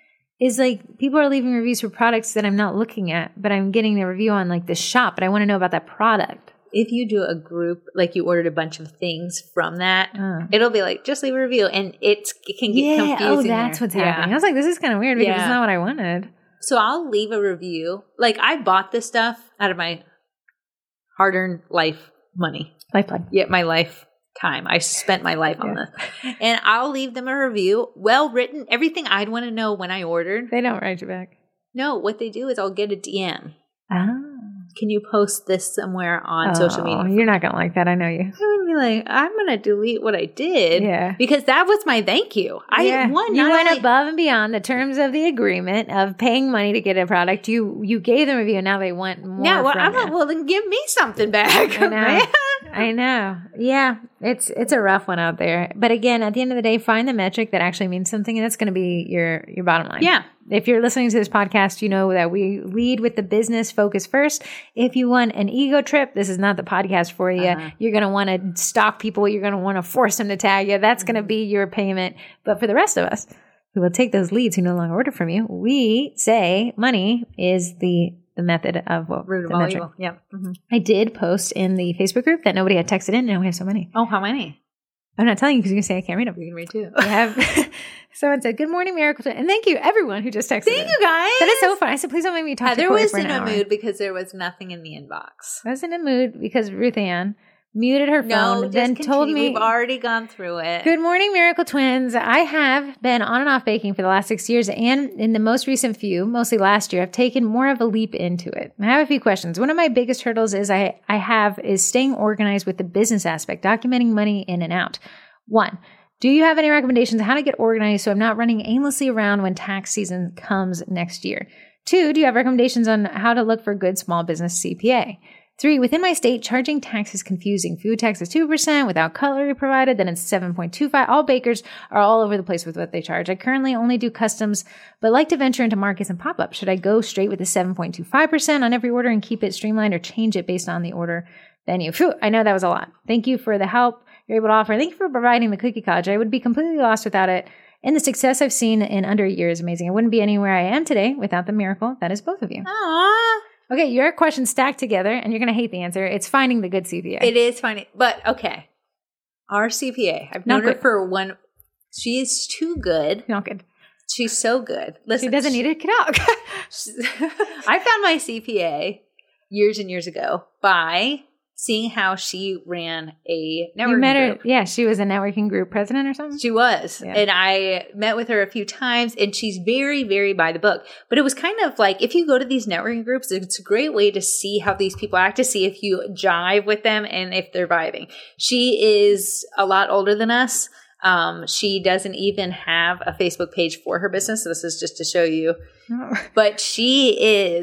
is like people are leaving reviews for products that I'm not looking at, but I'm getting the review on like the shop, but I want to know about that product. If you do a group, like you ordered a bunch of things from that, it'll be like, just leave a review. And it can get confusing. Oh, that's what's happening. I was like, this is kind of weird because it's not what I wanted. So I'll leave a review. Like I bought this stuff out of my hard-earned life money. Lifeblood. Yeah, my lifetime. I spent my life on this. And I'll leave them a review, well written, everything I'd want to know when I ordered. They don't write you back. No, what they do is I'll get a DM. Oh. Can you post this somewhere on social media? You're not going to like that. I know you. I'm going to be like, I'm going to delete what I did. Yeah. Because that was my thank you. You went above and beyond the terms of the agreement of paying money to get a product. You gave them a review, and now they want more. Yeah, well, then give me something back. I know. I know. Yeah, it's a rough one out there. But again, at the end of the day, find the metric that actually means something, and that's going to be your bottom line. Yeah. If you're listening to this podcast, you know that we lead with the business focus first. If you want an ego trip, this is not the podcast for you. You're going to want to stalk people. You're going to want to force them to tag you. That's going to be your payment. But for the rest of us, who will take those leads who no longer order from you, we say money is the method of root the of metric. evil. Yeah. Mm-hmm. I did post in the Facebook group that nobody had texted in. Now we have so many. Oh, how many? I'm not telling you because you're going to say I can't read them. You can read too. We have someone said, "Good morning, Miracle." And thank you, everyone who just texted. Thank you, guys. That is so fun. I said, please don't make me talk to Heather Corey was for an in hour. a mood because there was nothing in the inbox. I was in a mood because Ruth Ann muted her phone, then told me, we've already gone through it. "Good morning, Miracle Twins. I have been on and off baking for the last 6 years, and in the most recent few, mostly last year, I've taken more of a leap into it. I have a few questions. One of my biggest hurdles is is staying organized with the business aspect, documenting money in and out. 1, do you have any recommendations on how to get organized so I'm not running aimlessly around when tax season comes next year? 2, do you have recommendations on how to look for good small business CPA? 3, within my state, charging tax is confusing. Food tax is 2% without cutlery provided, then it's 7.25. All bakers are all over the place with what they charge. I currently only do customs, but like to venture into markets and pop-ups. Should I go straight with the 7.25% on every order and keep it streamlined or change it based on the order venue?" Phew, I know that was a lot. Thank you for the help you're able to offer. Thank you for providing the cookie college. I would be completely lost without it. And the success I've seen in under a year is amazing. I wouldn't be anywhere I am today without the miracle that is both of you. Aww. Okay, your questions stacked together, and you're going to hate the answer. It's finding the good CPA. It is funny, but okay. Our CPA, I've known her for one. She is too good. Not good. She's so good. Listen, she doesn't need a dog. I found my CPA years and years ago by seeing how she ran a networking You met her, group. yeah, she was a networking group president or something? She was. Yeah. And I met with her a few times, and she's very, very by the book. But it was kind of like, if you go to these networking groups, it's a great way to see how these people act, to see if you jive with them and if they're vibing. She is a lot older than us. She doesn't even have a Facebook page for her business. So this is just to show you. Oh. But she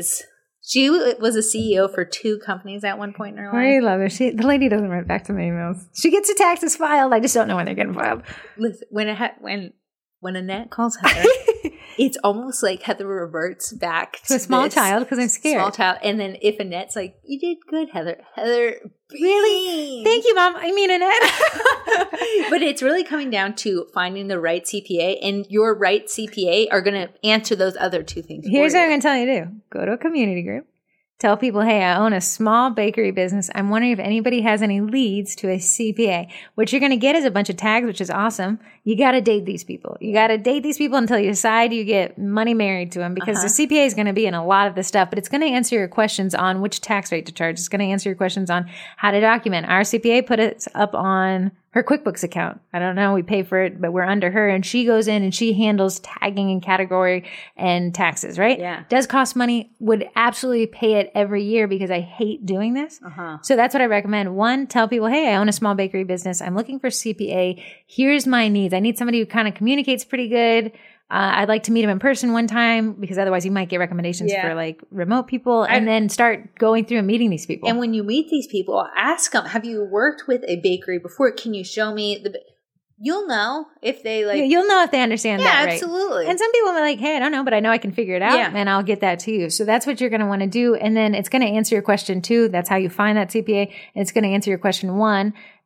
was a CEO for 2 companies at one point in her life. I love her. The lady doesn't write back to my emails. She gets her taxes filed. I just don't know when they're getting filed. Listen, when Annette calls Heather, it's almost like Heather reverts back to a small child because I'm scared. Small child. And then if Annette's like, "You did good, Heather." Heather, really? Thank you, Mom. I mean, Annette. But it's really coming down to finding the right CPA, and your right CPA are going to answer those other 2 things. Here's what I'm going to tell you to do. Go to a community group. Tell people, "Hey, I own a small bakery business. I'm wondering if anybody has any leads to a CPA." What you're going to get is a bunch of tags, which is awesome. You got to date these people. You got to date these people until you decide you get money married to them, because the CPA is going to be in a lot of the stuff, but it's going to answer your questions on which tax rate to charge. It's going to answer your questions on how to document. Our CPA put it up on her QuickBooks account. I don't know. We pay for it, but we're under her, and she goes in and she handles tagging and category and taxes, right? Yeah. Does cost money. Would absolutely pay it every year because I hate doing this. So that's what I recommend. 1, tell people, "Hey, I own a small bakery business. I'm looking for CPA. Here's my needs. I need somebody who kind of communicates pretty good. I'd like to meet him in person one time, because otherwise you might get recommendations for like remote people," and then start going through and meeting these people. And when you meet these people, ask them, "Have you worked with a bakery before? Can you show me the?" You'll know if they like. You'll know if they understand that, right? Absolutely. And some people are like, "Hey, I don't know, but I know I can figure it out, and I'll get that to you." So that's what you're going to want to do, and then it's going to answer your question 2. That's how you find that CPA, and it's going to answer your question 1.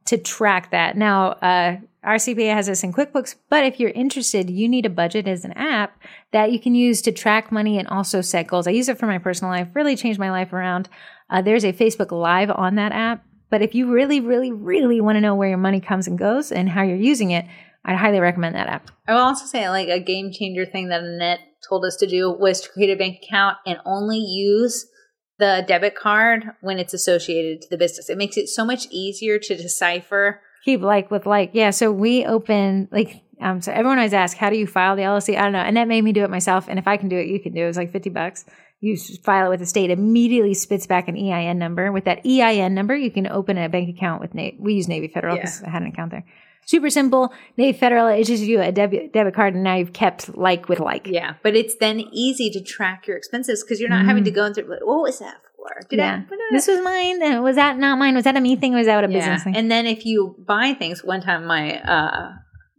to track that. Now, our CPA has this in QuickBooks, but if you're interested, you need a budget as an app that you can use to track money and also set goals. I use it for my personal life, really changed my life around. There's a Facebook Live on that app. But if you really, really, really want to know where your money comes and goes and how you're using it, I'd highly recommend that app. I will also say, like, a game changer thing that Annette told us to do was to create a bank account and only use the debit card when it's associated to the business. It makes it so much easier to decipher. Keep like with like. Yeah, so we open, like, so everyone always asks, how do you file the LLC? I don't know. Annette made me do it myself. And if I can do it, you can do it. It's like $50. You file it with the state, immediately spits back an EIN number. With that EIN number, you can open a bank account with Navy. We use Navy Federal because I had an account there. Super simple. Navy Federal, it just you a debit card, and now you've kept like with like. Yeah, but it's then easy to track your expenses because you're not having to go and like, what was that for? This was mine. Was that not mine? Was that a me thing? Or was that a business thing? And then if you buy things, one time my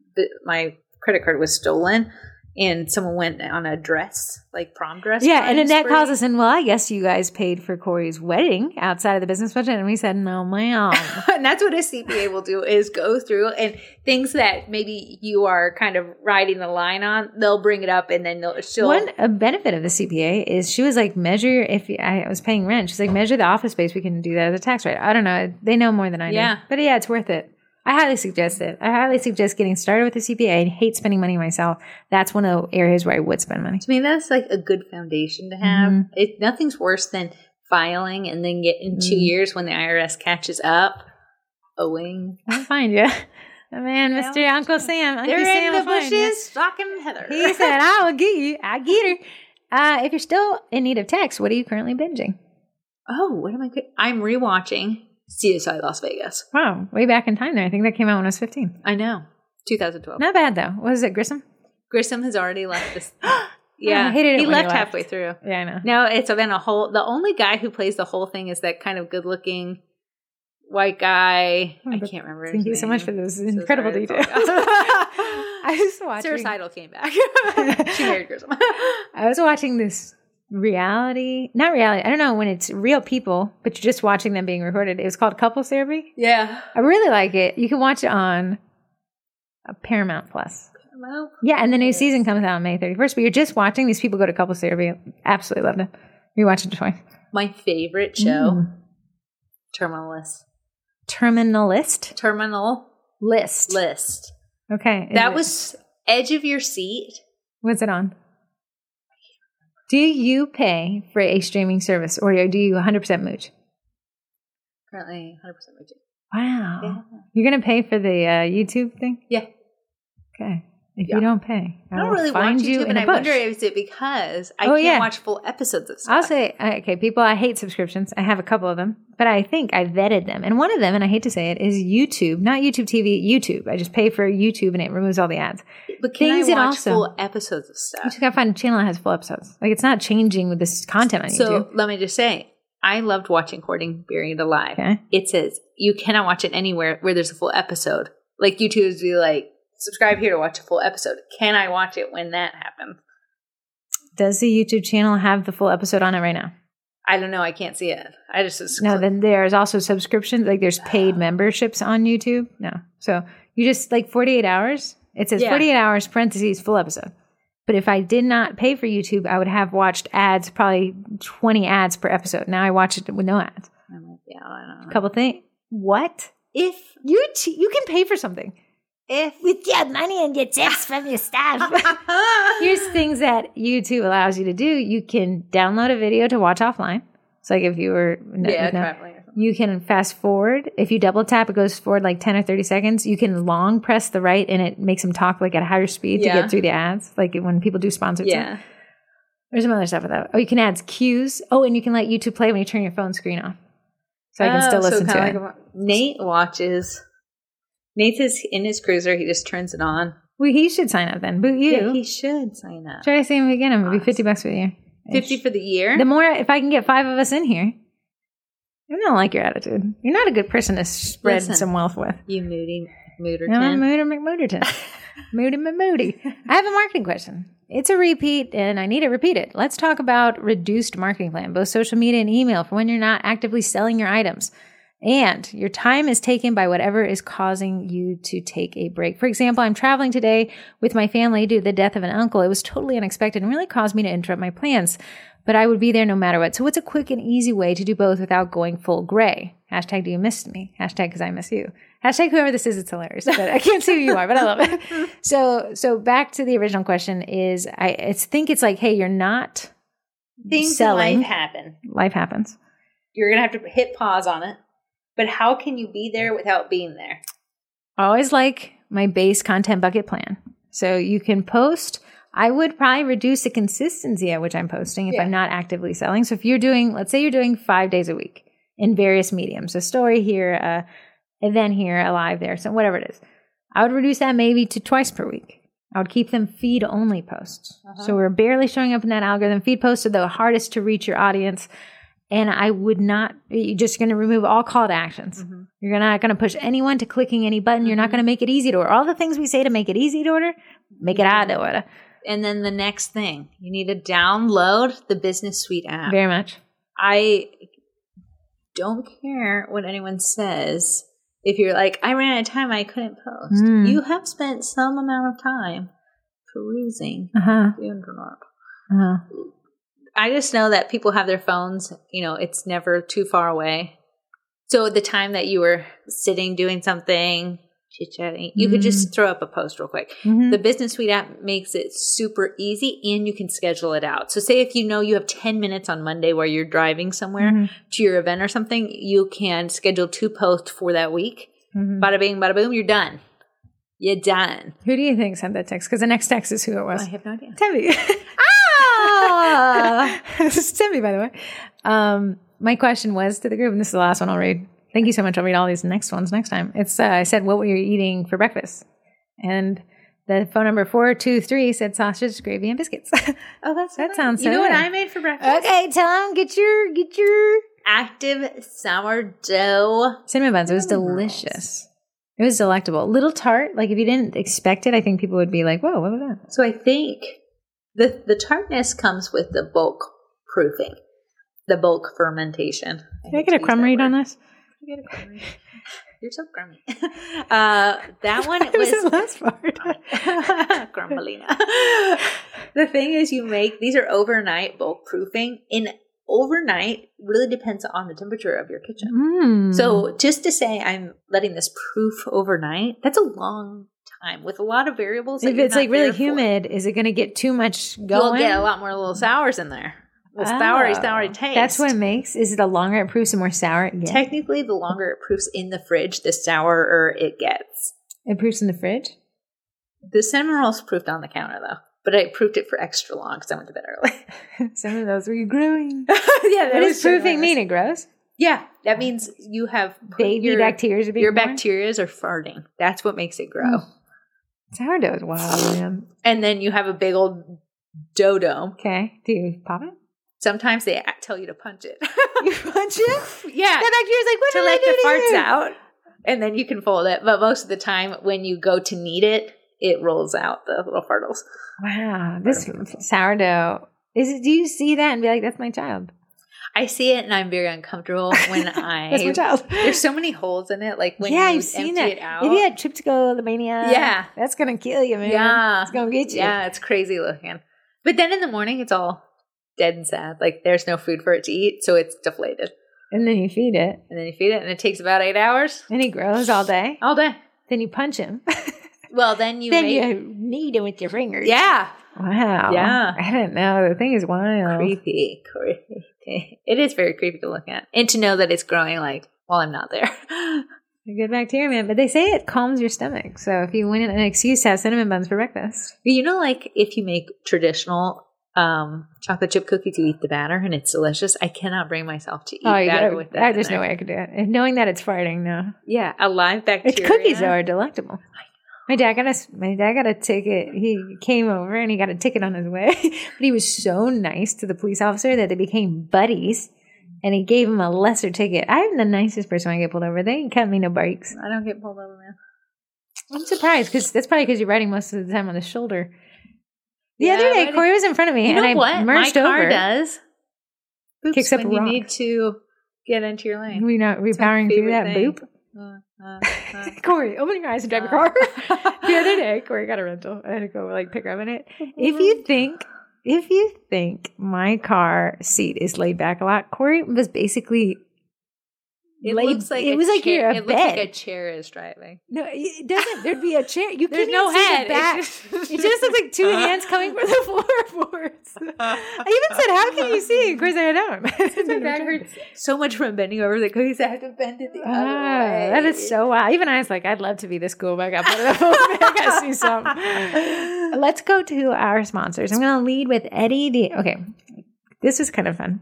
credit card was stolen. And someone went on a dress, like prom dress. Yeah, and Annette calls us and, well, I guess you guys paid for Corey's wedding outside of the business budget. And we said, no, ma'am. And that's what a CPA will do, is go through and things that maybe you are kind of riding the line on, they'll bring it up and then a benefit of the CPA is she was like, measure, if I was paying rent, she's like, measure the office space. We can do that as a tax rate. I don't know. They know more than I do. But yeah, it's worth it. I highly suggest it. I highly suggest getting started with a CPA. I hate spending money myself. That's one of the areas where I would spend money. To me, that's like a good foundation to have. Mm-hmm. Nothing's worse than filing and then get in 2 years when the IRS catches up, owing. I'll find you. Man, Mr. Uncle Sam. They're Sam in the bushes, stalking Heather. He said, I will get you. I get her. If you're still in need of text, what are you currently binging? Oh, what am I? I'm rewatching CSI Las Vegas. Wow, way back in time there. I think that came out when I was 15. I know. 2012. Not bad, though. What is it, Grissom? Grissom has already left this. Yeah, I hated it he when left halfway through. Yeah, I know. No, it's been a whole. The only guy who plays the whole thing is that kind of good-looking white guy. I can't remember. Thank you so much for those incredible details. I was watching. Sarah Seidel came back. She married Grissom. I was watching this not reality. I don't know when it's real people, but you're just watching them being recorded. It was called Couples Therapy. Yeah. I really like it. You can watch it on Paramount Plus. Yeah, and the new season comes out on May 31st, but you're just watching these people go to Couples Therapy. Absolutely loved it. Rewatched it twice. My favorite show, Terminalist. Terminalist? Terminal List. Okay. That was edge of your seat. What's it on? Do you pay for a streaming service or do you 100% mooch? Currently 100% mooch. Wow. Yeah. You're going to pay for the YouTube thing? Yeah. Okay. If you don't pay, I don't really watch YouTube, and I wonder if it's because I can't watch full episodes of stuff. I'll say, okay, people, I hate subscriptions. I have a couple of them, but I think I vetted them. And one of them, and I hate to say it, is YouTube. Not YouTube TV, YouTube. I just pay for YouTube and it removes all the ads. But can I watch full episodes of stuff? You just got to find a channel that has full episodes. Like, it's not changing with this content on YouTube. So let me just say, I loved watching Courting Buried Alive. Okay. It says you cannot watch it anywhere where there's a full episode. Like, YouTube would be like, subscribe here to watch a full episode. Can I watch it when that happens? Does the YouTube channel have the full episode on it right now? I don't know. I can't see it. I just no. Then there's also subscriptions. Like there's paid memberships on YouTube. No, so you just like 48 hours. It says 48 hours parentheses full episode. But if I did not pay for YouTube, I would have watched ads, probably 20 ads per episode. Now I watch it with no ads. I don't know. A couple things. What if you can pay for something? If with your money and your tips from your staff. Here's things that YouTube allows you to do. You can download a video to watch offline. It's like if you were you can fast forward. If you double tap, it goes forward like 10 or 30 seconds. You can long press the right and it makes them talk like at a higher speed to get through the ads. Like when people do sponsored stuff. There's some other stuff with that. Oh, you can add cues. Oh, and you can let YouTube play when you turn your phone screen off. So I can still listen to it. Nate watches. Nate's in his cruiser. He just turns it on. Well, he should sign up then. Boot you. Yeah, he should sign up. Try to see him again. It would be $50 for the year. 50 for the year? The more, if I can get 5 of us in here. I don't like your attitude. You're not a good person to spread some wealth with. You moody mooderton. No, I'm Mooder McMooderton. Moody McMoody. I have a marketing question. It's a repeat, and I need to repeat it. Let's talk about reduced marketing plan, both social media and email, for when you're not actively selling your items. And your time is taken by whatever is causing you to take a break. For example, I'm traveling today with my family due to the death of an uncle. It was totally unexpected and really caused me to interrupt my plans, but I would be there no matter what. So what's a quick and easy way to do both without going full gray? Hashtag do you miss me? Hashtag because I miss you. Hashtag whoever this is, it's hilarious. But I can't see who you are, but I love it. So back to the original question is, I think it's like, hey, you're not Things selling. in life happen. Life happens. You're going to have to hit pause on it. But how can you be there without being there? I always like my base content bucket plan. So you can post. I would probably reduce the consistency at which I'm posting if I'm not actively selling. So if you're doing, let's say you're doing 5 days a week in various mediums, a story here, a event here, a live there, so whatever it is, I would reduce that maybe to twice per week. I would keep them feed only posts. So we're barely showing up in that algorithm. Feed posts are the hardest to reach your audience. And I would not, you're just going to remove all call to actions. You're not going to push anyone to clicking any button. You're not going to make it easy to order. All the things we say to make it easy to order, make it hard to order. And then the next thing, you need to download the Business Suite app. Very much. I don't care what anyone says. If you're like, I ran out of time, I couldn't post. You have spent some amount of time perusing the internet. I just know that people have their phones, it's never too far away. So the time that you were sitting doing something, chit-chatting, you could just throw up a post real quick. The Business Suite app makes it super easy and you can schedule it out. So say if you have 10 minutes on Monday where you're driving somewhere to your event or something, you can schedule 2 posts for that week. Bada bing, bada boom, you're done. You're done. Who do you think sent that text? Because the next text is who it was. I have no idea. Tembi. This is Tembi, by the way. My question was to the group, and this is the last one I'll read. Thank you so much. I'll read all these next ones next time. It's I said, what were you eating for breakfast? And the phone number 423 said sausage, gravy, and biscuits. Oh, that sounds so You know what good. I made for breakfast? Okay, tell them, get your active sourdough cinnamon buns. It was delicious. It was delectable. Little tart. Like if you didn't expect it, I think people would be like, whoa, what was that? So I think the tartness comes with the bulk proofing, the bulk fermentation. Can I get a crumb read on this? Get a crumb read. You're so crummy. That one was the last part. Crumbelina. The thing is, these are overnight bulk proofing. In overnight really depends on the temperature of your kitchen. So just to say I'm letting this proof overnight, that's a long time with a lot of variables. If it's like really humid, is it going to get too much going? You'll get a lot more little sours in there. Soury taste. That's what it makes. Is it the longer it proofs, the more sour it gets? Technically, the longer it proofs in the fridge, the sourer it gets. It proofs in the fridge? The cinnamon roll's proofed on the counter, though. But I proofed it for extra long because I went to bed early. Some of those were you growing? Yeah, what does proofing mean? It grows? Yeah, that means you have baby bacteria. Your bacteria are farting. That's what makes it grow. Sourdough is wild, man. And then you have a big old dodo. Okay. Do you pop it? Sometimes they tell you to punch it. You punch it? Yeah. That bacteria's like, what to do let I do the farts you? out. And then you can fold it. But most of the time when you go to knead it, it rolls out the little fartles. Wow. This sourdough. Do you see that and be like, that's my child? I see it and I'm very uncomfortable when that's my child. There's so many holes in it. Like when you I've seen empty that. it out. If you had tryptocolemania, that's going to kill you, man. Yeah. It's going to get you. Yeah, it's crazy looking. But then in the morning, it's all dead and sad. Like there's no food for it to eat, so it's deflated. And then you feed it. And it takes about 8 hours. And he grows all day. All day. Then you punch him. Well, then you knead him with your fingers. Yeah. Wow. Yeah. I didn't know. The thing is wild. Creepy. It is very creepy to look at. And to know that it's growing like while I'm not there. A good bacteria, man. But they say it calms your stomach. So if you want an excuse to have cinnamon buns for breakfast. Like if you make traditional chocolate chip cookies, you eat the batter and it's delicious. I cannot bring myself to eat batter with that. There's no way I could do it. And knowing that it's farting, no. Yeah, a live bacteria. Its cookies though are delectable. My dad got a ticket. He came over and he got a ticket on his way. But he was so nice to the police officer that they became buddies. And he gave him a lesser ticket. I'm the nicest person when I get pulled over. They ain't cut me no breaks. I don't get pulled over, man. I'm surprised because that's probably because you're riding most of the time on the shoulder. The other day, Corey was in front of me and I merged over. My car does. Kicks up a you rock. need to Get into your lane. We not repowering through that thing. boop. Corey, open your eyes and drive your car. The other day, Corey got a rental. I had to go like pick her up in it. If you think my car seat is laid back a lot, Corey was basically It looks like it was like you're a it bed. looks like a chair is driving. No, it doesn't. There'd be a chair. You There's can't no even see head. the back. It just looks like two hands coming from the floorboards. I even said, "How can you see?" Of course, I don't. My back hurts so much from bending over the cookies. I have to bend it the other way. That is so wild. Even I was like, I'd love to be this cool, but I got put it up. I got to see something. Let's go to our sponsors. I'm going to lead with Eddie. Okay, this is kind of fun.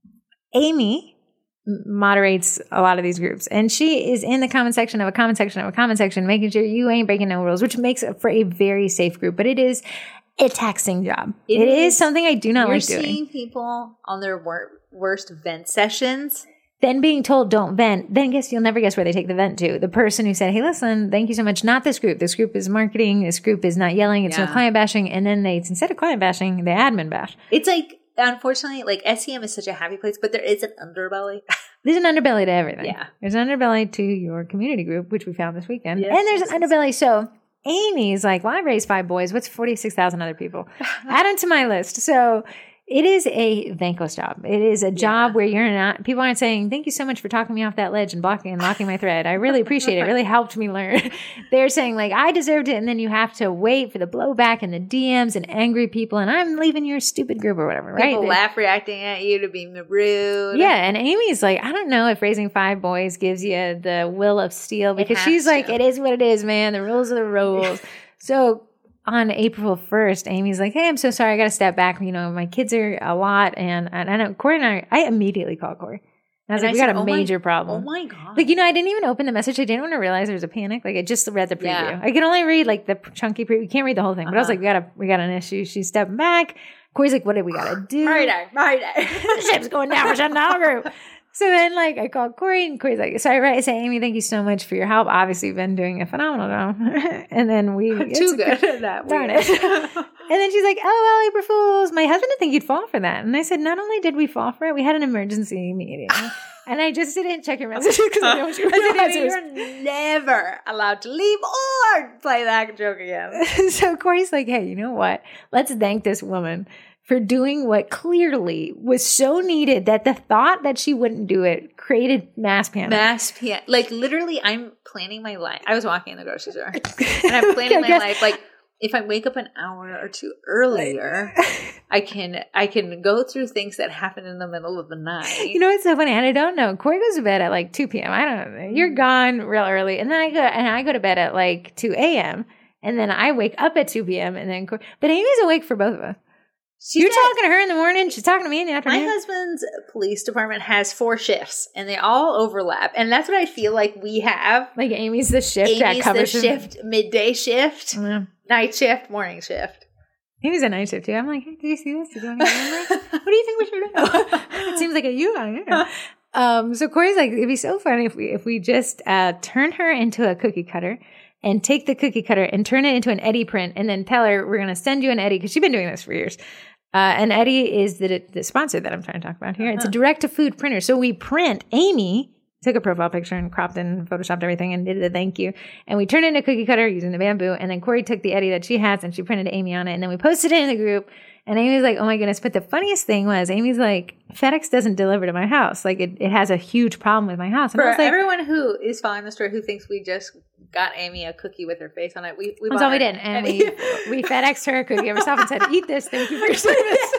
Amy moderates a lot of these groups, and she is in the comment section of a comment section of a comment section, making sure you ain't breaking no rules, which makes it for a very safe group. But it is a taxing job. It is something I do not like doing. You're seeing people on their worst vent sessions. Then being told don't vent, then you'll never guess where they take the vent to. The person who said, hey, listen, thank you so much. Not this group. This group is marketing. This group is not yelling. It's no client bashing. And then instead of client bashing, they admin bash. It's like, unfortunately, like SEM is such a happy place, but there is an underbelly. There's an underbelly to everything. Yeah. There's an underbelly to your community group, which we found this weekend. Yes, and there's an underbelly. So Amy's like, well, I raised 5 boys. What's 46,000 other people? Add them to my list. So it is a thankless job. It is a job where you're not, people aren't saying, thank you so much for talking me off that ledge and blocking and locking my thread. I really appreciate it. It really helped me learn. They're saying like, I deserved it. And then you have to wait for the blowback and the DMs and angry people. And I'm leaving your stupid group or whatever, right? People laugh reacting at you to be rude. Yeah. And Amy's like, I don't know if raising 5 boys gives you the will of steel, because she's like, it is what it is, man. The rules are the rules. So on April 1st, Amy's like, hey, I'm so sorry. I got to step back. You know, my kids are a lot. And I know Corey and I immediately called Corey. And I was like, we got a major problem. Oh my God. Like, you know, I didn't even open the message. I didn't want to realize there was a panic. Like, I just read the preview. Yeah. I could only read like the chunky preview. You can't read the whole thing. But I was like, we got an issue. She's stepping back. Corey's like, what did we got to do? Mayday. The ship's going down. We're shutting down our group. So then, like, I called Corey, and Corey's like, sorry, right? I say, Amy, thank you so much for your help. Obviously, you've been doing a phenomenal job. And then too good at that. Darn it. And then she's like, LOL, April Fools. My husband didn't think you'd fall for that. And I said, not only did we fall for it, we had an emergency meeting. And I just didn't check your messages because I know what you're never allowed to leave or play that joke again. So Corey's like, hey, you know what? Let's thank this woman for doing what clearly was so needed that the thought that she wouldn't do it created mass panic. Like, literally, I'm planning my life. I was walking in the grocery store, and I'm planning my life. Like, if I wake up an hour or 2 earlier, I can go through things that happen in the middle of the night. You know what's so funny? And I don't know. Corey goes to bed at like 2 p.m. I don't know. You're gone real early. And then I go to bed at like 2 a.m. And then I wake up at 2 p.m. And then but Amy's awake for both of us. You're talking to her in the morning. She's talking to me in the afternoon. My husband's police department has 4 shifts, and they all overlap. And that's what I feel like we have. Like Amy's the shift that covers the shift, midday shift, night shift, morning shift. Amy's a night shift too. I'm like, hey, did you see this? Did you want to get in? What do you think we should do? It seems like a you on here. So Corey's like, it'd be so funny if we just turn her into a cookie cutter. And take the cookie cutter and turn it into an Eddie print, and then tell her we're going to send you an Eddie, because she's been doing this for years. And Eddie is the sponsor that I'm trying to talk about here. It's a direct-to-food printer. So we print. Amy took a profile picture and cropped and photoshopped everything and did the thank you. And we turned it into a cookie cutter using the bamboo. And then Corey took the Eddie that she has and she printed Amy on it. And then we posted it in the group. And Amy's like, oh my goodness. But the funniest thing was Amy's like, FedEx doesn't deliver to my house. Like it has a huge problem with my house. And for I was like, everyone who is following the story who thinks we just got Amy a cookie with her face on it, that's all we did. And we FedExed her a cookie of herself and said, eat this. Thank you for your service.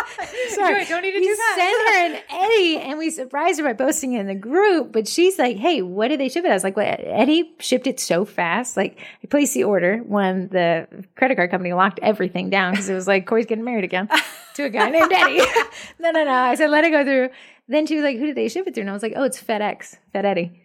Sorry, don't eat it we too fast. sent her an Eddie and we surprised her by posting it in the group. But she's like, hey, what did they ship it? I was like, well, Eddie shipped it so fast. Like, I placed the order when the credit card company locked everything down because it was like, Corey's getting married again to a guy named Eddie. No. I said, let it go through. Then she was like, who did they ship it through? And I was like, oh, it's FedEx. Eddie.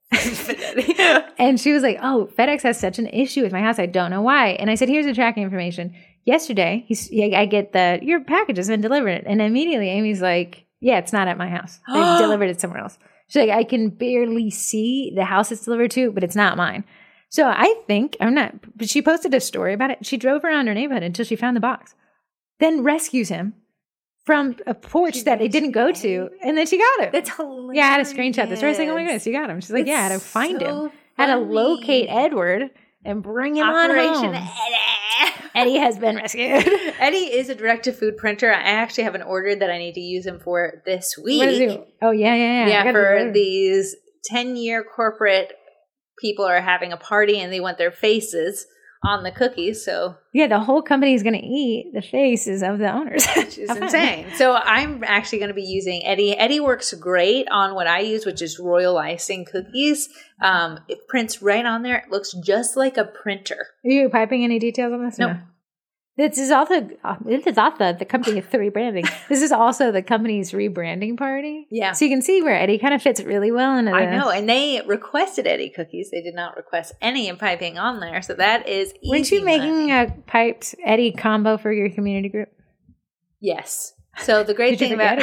And she was like, oh, FedEx has such an issue with my house. I don't know why. And I said, here's the tracking information. Yesterday, I get your package has been delivered. And immediately Amy's like, yeah, it's not at my house. They've delivered it somewhere else. She's like, I can barely see the house it's delivered to, but it's not mine. So I think, but she posted a story about it. She drove around her neighborhood until she found the box. Then rescues him. from a porch that they didn't go to, and then she got him. That's hilarious. Yeah, I had to screenshot this. I was like, oh my goodness, you got him. She's like, yeah, I had to find him. I had to locate Edward and bring him Operation on home. Eddie. Eddie has been rescued. Eddie is a direct-to-food printer. I actually have an order that I need to use him for this week. What is he? Oh, yeah. Yeah, for these 10-year corporate people are having a party and they want their faces on the cookies. So yeah, the whole company is going to eat the faces of the owners. Which is insane. So I'm actually going to be using Eddie. Eddie works great on what I use, which is royal icing cookies. It prints right on there. It looks just like a printer. Are you piping any details on this? No. This is also the company is rebranding. This is also the company's rebranding party. Yeah. So you can see where Eddie kind of fits really well into this. I know. And they requested Eddie cookies. They did not request any piping on there. So that is easy. Weren't you making a piped Eddie combo for your community group? Yes. So the great thing about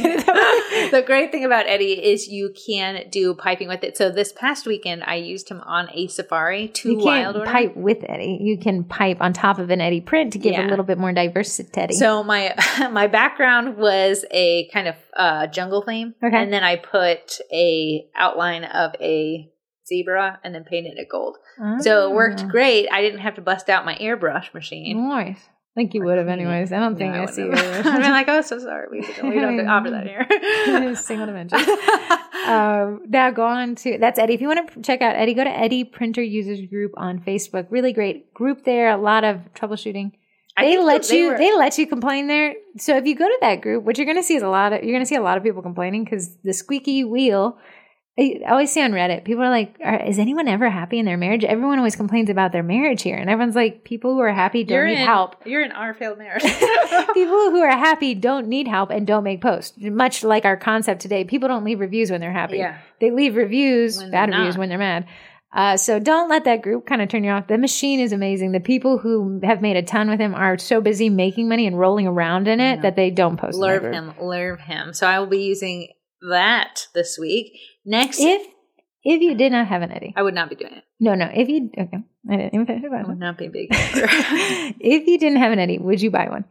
Eddie is you can do piping with it. So this past weekend, I used him on a safari. You can't pipe with Eddie. You can pipe on top of an Eddie print to give a little bit more diversity. So my background was a kind of jungle theme, and then I put a outline of a zebra and then painted it gold. So it worked great. I didn't have to bust out my airbrush machine. Nice. I think you would have anyways. I don't think I see you. I've been like, oh, so sorry. We don't have to offer that here. Single dimension. Now go on to, that's Eddie. If you want to check out Eddie, go to Eddie Printer Users Group on Facebook. Really great group there. A lot of troubleshooting. They let you complain there. So if you go to that group, what you're going to see is a lot of people complaining because the squeaky wheel. I always see on Reddit, people are like, is anyone ever happy in their marriage? Everyone always complains about their marriage here. And everyone's like, people who are happy don't need help. You're in our failed marriage. People who are happy don't need help and don't make posts. Much like our concept today, people don't leave reviews when they're happy. Yeah. They leave bad reviews when they're mad. So don't let that group kind of turn you off. The machine is amazing. The people who have made a ton with him are so busy making money and rolling around in it that they don't post. Love him. So I will be using that this week. Next, if you did not have an Eddie, I would not be doing it. No. If you I didn't even finish the question. I would not be big. If you didn't have an Eddie, would you buy one?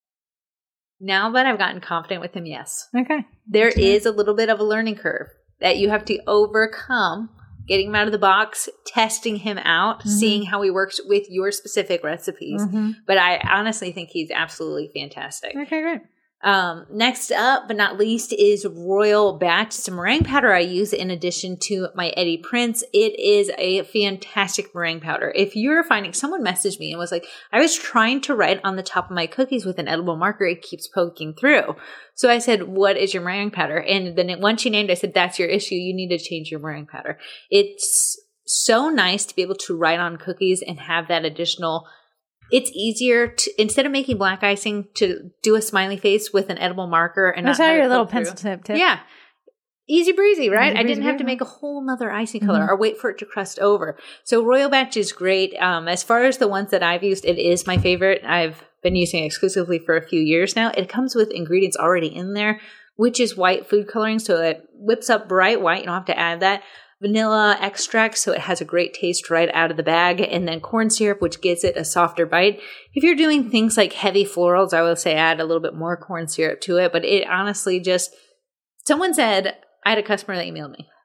Now that I've gotten confident with him, yes. Okay. There is a little bit of a learning curve that you have to overcome. Getting him out of the box, testing him out, seeing how he works with your specific recipes. But I honestly think he's absolutely fantastic. Okay, great. Next up, but not least, is Royal Batch. It's a meringue powder I use in addition to my Eddie prints. It is a fantastic meringue powder. If you're finding, someone messaged me and was like, I was trying to write on the top of my cookies with an edible marker. It keeps poking through. So I said, what is your meringue powder? And then once she named, I said, that's your issue. You need to change your meringue powder. It's so nice to be able to write on cookies and have that additional. It's easier to, instead of making black icing, to do a smiley face with an edible marker and not have your it little through. pencil tip. Yeah. Easy breezy, right? Easy I didn't breezy, have to make a whole nother icing color or wait for it to crust over. So Royal Batch is great. As far as the ones that I've used, it is my favorite. I've been using it exclusively for a few years now. It comes with ingredients already in there, which is white food coloring. So it whips up bright white. You don't have to add that. Vanilla extract, so it has a great taste right out of the bag, and then corn syrup, which gives it a softer bite. If you're doing things like heavy florals, I will say add a little bit more corn syrup to it, but it honestly just, someone said, I had a customer that emailed me.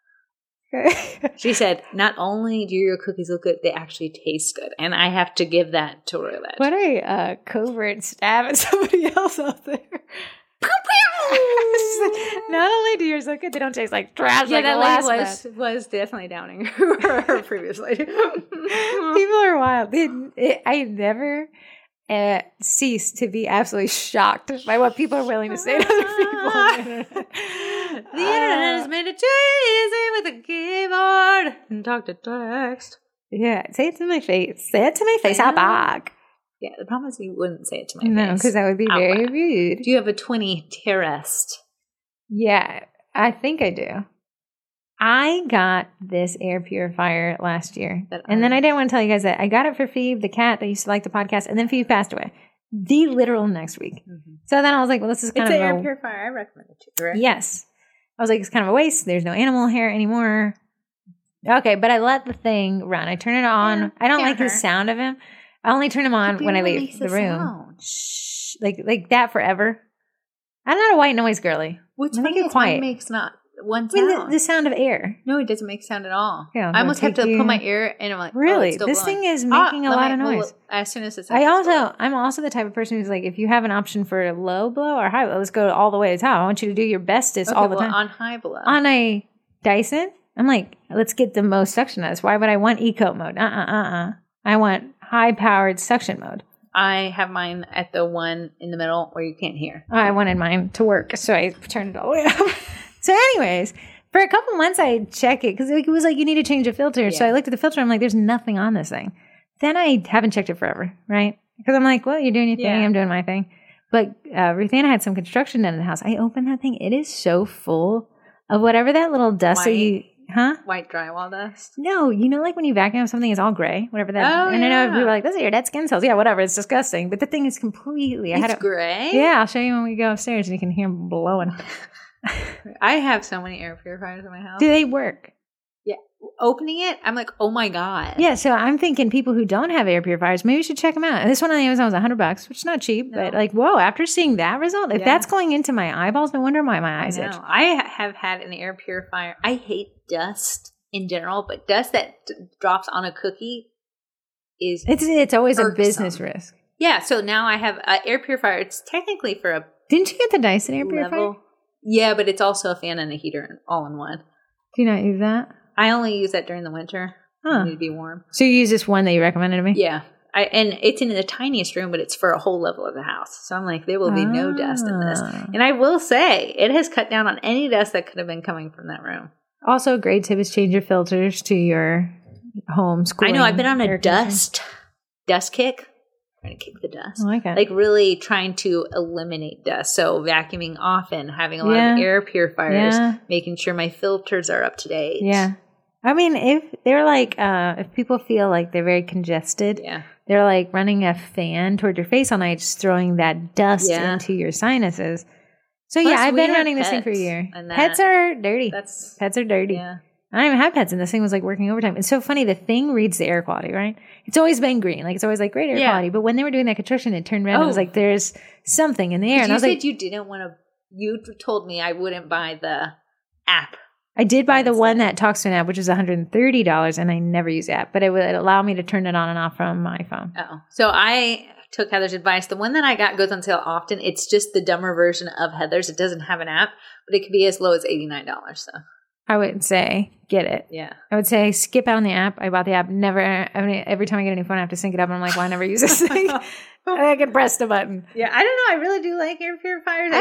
She said, not only do your cookies look good, they actually taste good, and I have to give that to Royal Batch. What a covert stab at somebody else out there. Not only do yours look good, they don't taste like trash. Yeah, like that lady was definitely downing her previously. People are wild. I never cease to be absolutely shocked by what people are willing to say to other people. The internet has made it too easy with a keyboard and talk to text. Yeah, say it to my face. Say it to my face out back. Yeah, the problem is you wouldn't say it to my face. No, because that would be very rude. Do you have a 20 Terrest? Yeah, I think I do. I got this air purifier last year. And then I didn't want to tell you guys that. I got it for Phoebe, the cat that used to like the podcast, and then Phoebe passed away. The literal next week. So then I was like, well, this is kind of an air purifier. I recommend it too, right? Yes. I was like, it's kind of a waste. There's no animal hair anymore. Okay, but I let the thing run. I turn it on. Yeah, I don't like the sound of him. I only turn him on when I leave the room. Shh, like that forever. I'm not a white noise girly. What's I funny think is quiet. mine makes not one I mean, sound. the sound of air. No, it doesn't make sound at all. Yeah, I almost have to take put my ear and I'm like, Really? it's still This blowing. thing is making a lot of noise. As soon as it's I'm also the type of person who's like, if you have an option for a low blow or high blow, let's go all the way to top. I want you to do your bestest all the time. On high blow. On a Dyson, I'm like, let's get the most suction out of this. Why would I want eco mode? I want high powered suction mode. I have mine at the one in the middle where you can't hear. I wanted mine to work, so I turned it all the way up. So anyways, for a couple months I check it because it was like, you need to change a filter. Yeah. So I looked at the filter. I'm like, there's nothing on this thing. Then I haven't checked it forever, right? Because I'm like, well, you're doing your thing. I'm doing my thing. But Ruth Ann had some construction done in the house. I opened that thing. It is so full of whatever that little dust that you... Huh? White drywall dust? No, you know, like when you vacuum something, it's all gray, whatever that. And I know people are like, "Those are your dead skin cells." Yeah, whatever. It's disgusting, but the thing is completely. It's gray. Yeah, I'll show you when we go upstairs, and you can hear them blowing. I have so many air purifiers in my house. Do they work? Yeah, opening it, I'm like, oh my god. Yeah, so I'm thinking people who don't have air purifiers, maybe you should check them out. This one on Amazon was $100, which is not cheap, but like, whoa! After seeing that result, if that's going into my eyeballs, no wonder why my eyes itch. I have had an air purifier. I hate dust in general, but dust that drops on a cookie is it's always irksome. A business risk. Yeah, so now I have an air purifier. It's technically for a Didn't you get the Dyson air purifier? Yeah, but it's also a fan and a heater all in one. Do you not use that? I only use that during the winter. I need to be warm. So you use this one that you recommended to me? Yeah. And it's in the tiniest room, but it's for a whole level of the house. So I'm like, there will be no dust in this. And I will say, it has cut down on any dust that could have been coming from that room. Also, a great tip is change your filters to your home school. I know. I've been on a dust kick. Trying to kick the dust. I like it. Like really trying to eliminate dust. So vacuuming often, having a lot of air purifiers, making sure my filters are up to date. Yeah. I mean, if they're like, if people feel like they're very congested, they're like running a fan toward your face all night, just throwing that dust into your sinuses. So plus, I've been running this thing for a year. Pets are dirty. Pets are dirty. Yeah. I don't even have pets, and this thing was like working overtime. It's so funny. The thing reads the air quality, right? It's always been green. Like it's always like great air quality. But when they were doing that construction, it turned red. And it was like, there's something in the air. And I was like, you didn't want to, you told me I wouldn't buy the app. I did buy the one that talks to an app, which is $130, and I never use the app, but it would allow me to turn it on and off from my phone. Oh, so I took Heather's advice. The one that I got goes on sale often. It's just the dumber version of Heather's. It doesn't have an app, but it could be as low as $89. So I would say get it. Yeah. I would say skip out on the app. I bought the app. Every time I get a new phone, I have to sync it up. And I'm like, why never use this thing? I can press the button. Yeah, I don't know. I really do like air purifiers.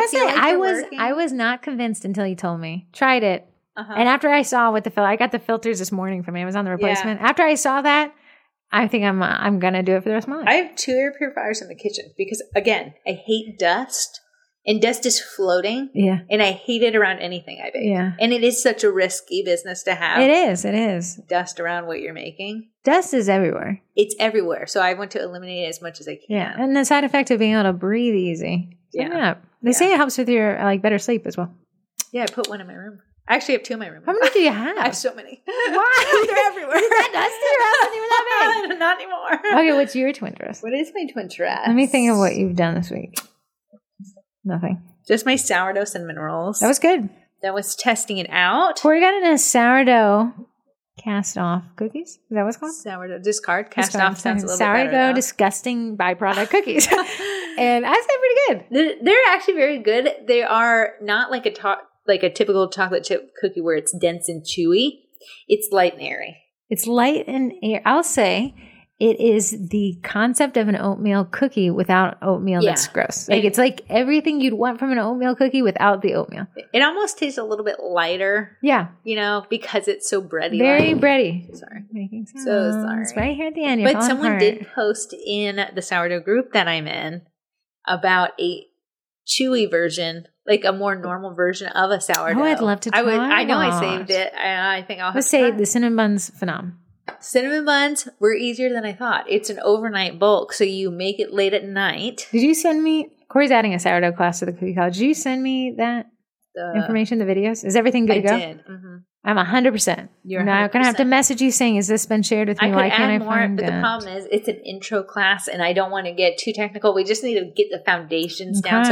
I was not convinced until you told me. Tried it. And after I saw what I got the filters this morning from Amazon, the replacement. After I saw that, I think I'm gonna do it for the rest of my life. I have 2 air purifiers in the kitchen because, again, I hate dust, and dust is floating. Yeah, and I hate it around anything I bake. Yeah, and it is such a risky business to have. It is dust around what you're making. Dust is everywhere. It's everywhere. So I want to eliminate it as much as I can. Yeah, and the side effect of being able to breathe easy. They say it helps with your better sleep as well. Yeah, I put one in my room. I actually have 2 in my room. How many do you have? I have so many. Why? They're everywhere. Is that dusty or not even that big? Not anymore. Okay, what's your twin dress? What is my twin dress? Let me think of what you've done this week. Nothing. Just my sourdough cinnamon rolls. That was good. That was testing it out. Corey got in a sourdough cast off cookies. Is that what it's called? Sourdough discard. Cast off sounds a little bit better. Sourdough disgusting byproduct cookies. And I say pretty good. They're actually very good. They are not like a typical chocolate chip cookie where it's dense and chewy. It's light and airy. It's light and airy. I'll say it is the concept of an oatmeal cookie without oatmeal that's gross. Like it's like everything you'd want from an oatmeal cookie without the oatmeal. It almost tastes a little bit lighter. Yeah. Because it's so bready. Very bready. Sorry. Making sense. So sorry. It's right here at the end. But someone did post in the sourdough group that I'm in about a chewy version, like a more normal version of a sourdough. Oh, I'd love to try I know I saved it. I think I'll have to say the cinnamon bun's phenomenal. Cinnamon buns were easier than I thought. It's an overnight bulk, so you make it late at night. Did you send me? Corey's adding a sourdough class to the Cookie College. Did you send me that information, the videos? Is everything good to go? I did. Mm-hmm. I'm 100%. You're now going to have to message you saying, "Has this been shared with me? Why can't I find it?" But the problem is, it's an intro class, and I don't want to get too technical. We just need to get the foundations down. So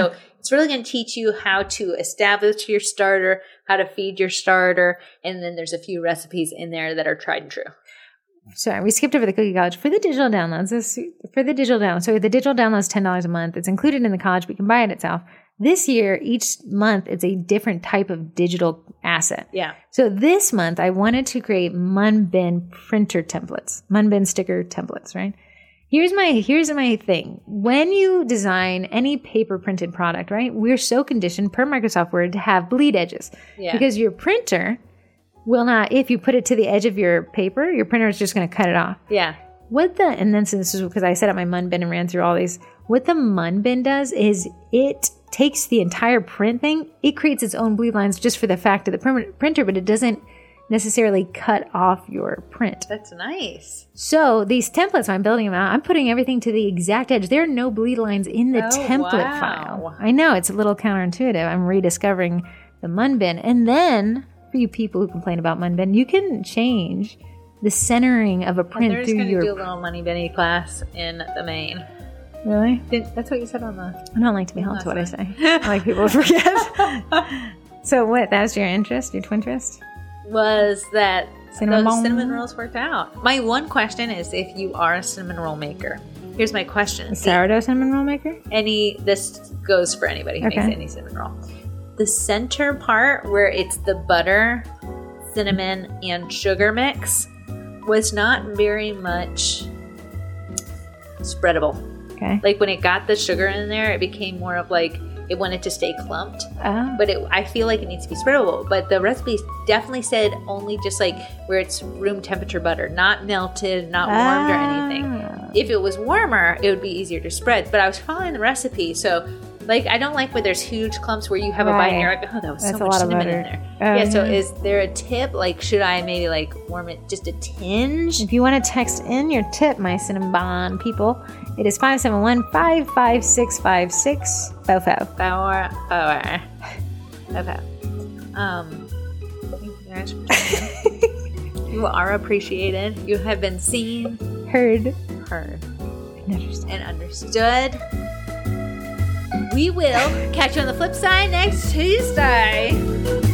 It's really going to teach you how to establish your starter, how to feed your starter, and then there's a few recipes in there that are tried and true. Sorry, we skipped over the Cookie College. For the digital downloads, so the digital download is $10 a month. It's included in the college, but you can buy it itself. This year, each month, it's a different type of digital asset. Yeah. So this month, I wanted to create Munbin printer templates, Munbin sticker templates, right? Here's my thing. When you design any paper printed product, right, we're so conditioned per Microsoft Word to have bleed edges. Yeah. Because your printer will not, if you put it to the edge of your paper, your printer is just going to cut it off. Yeah. And then so this is because I set up my Munbin and ran through all these. What the Munbin does is it takes the entire print thing, it creates its own bleed lines just for the fact of the printer, but it doesn't necessarily cut off your print. That's nice. So these templates, I'm building them out, I'm putting everything to the exact edge. There are no bleed lines in the template file. I know, it's a little counterintuitive. I'm rediscovering the Munbin. And then, for you people who complain about Munbin, you can change the centering of a print through your... There's going to do a little Money Benny class in the main. Really? That's what you said on the... I don't like to be held to what I say. I like people to forget. So what, that was your interest, your Twinterest? Was that cinnamon those cinnamon rolls worked out. My one question is if you are a cinnamon roll maker. Here's my question. A sourdough cinnamon roll maker? This goes for anybody who makes any cinnamon roll. The center part where it's the butter, cinnamon, and sugar mix was not very much spreadable. Okay. Like when it got the sugar in there, it became more of like it wanted to stay clumped. Oh. But I feel like it needs to be spreadable. But the recipe definitely said only just like where it's room temperature butter, not melted, not warmed or anything. If it was warmer, it would be easier to spread. But I was following the recipe, so like I don't like where there's huge clumps where you have a bite and you're like, oh, that was so much cinnamon in there. So is there a tip? Like, should I maybe like warm it just a tinge? If you want to text in your tip, my Cinnabon people, it is 571-55656 FOFO. FOFO. Thank you guys for tuning in. You are appreciated. You have been seen, heard, and understood. We will catch you on the flip side next Tuesday.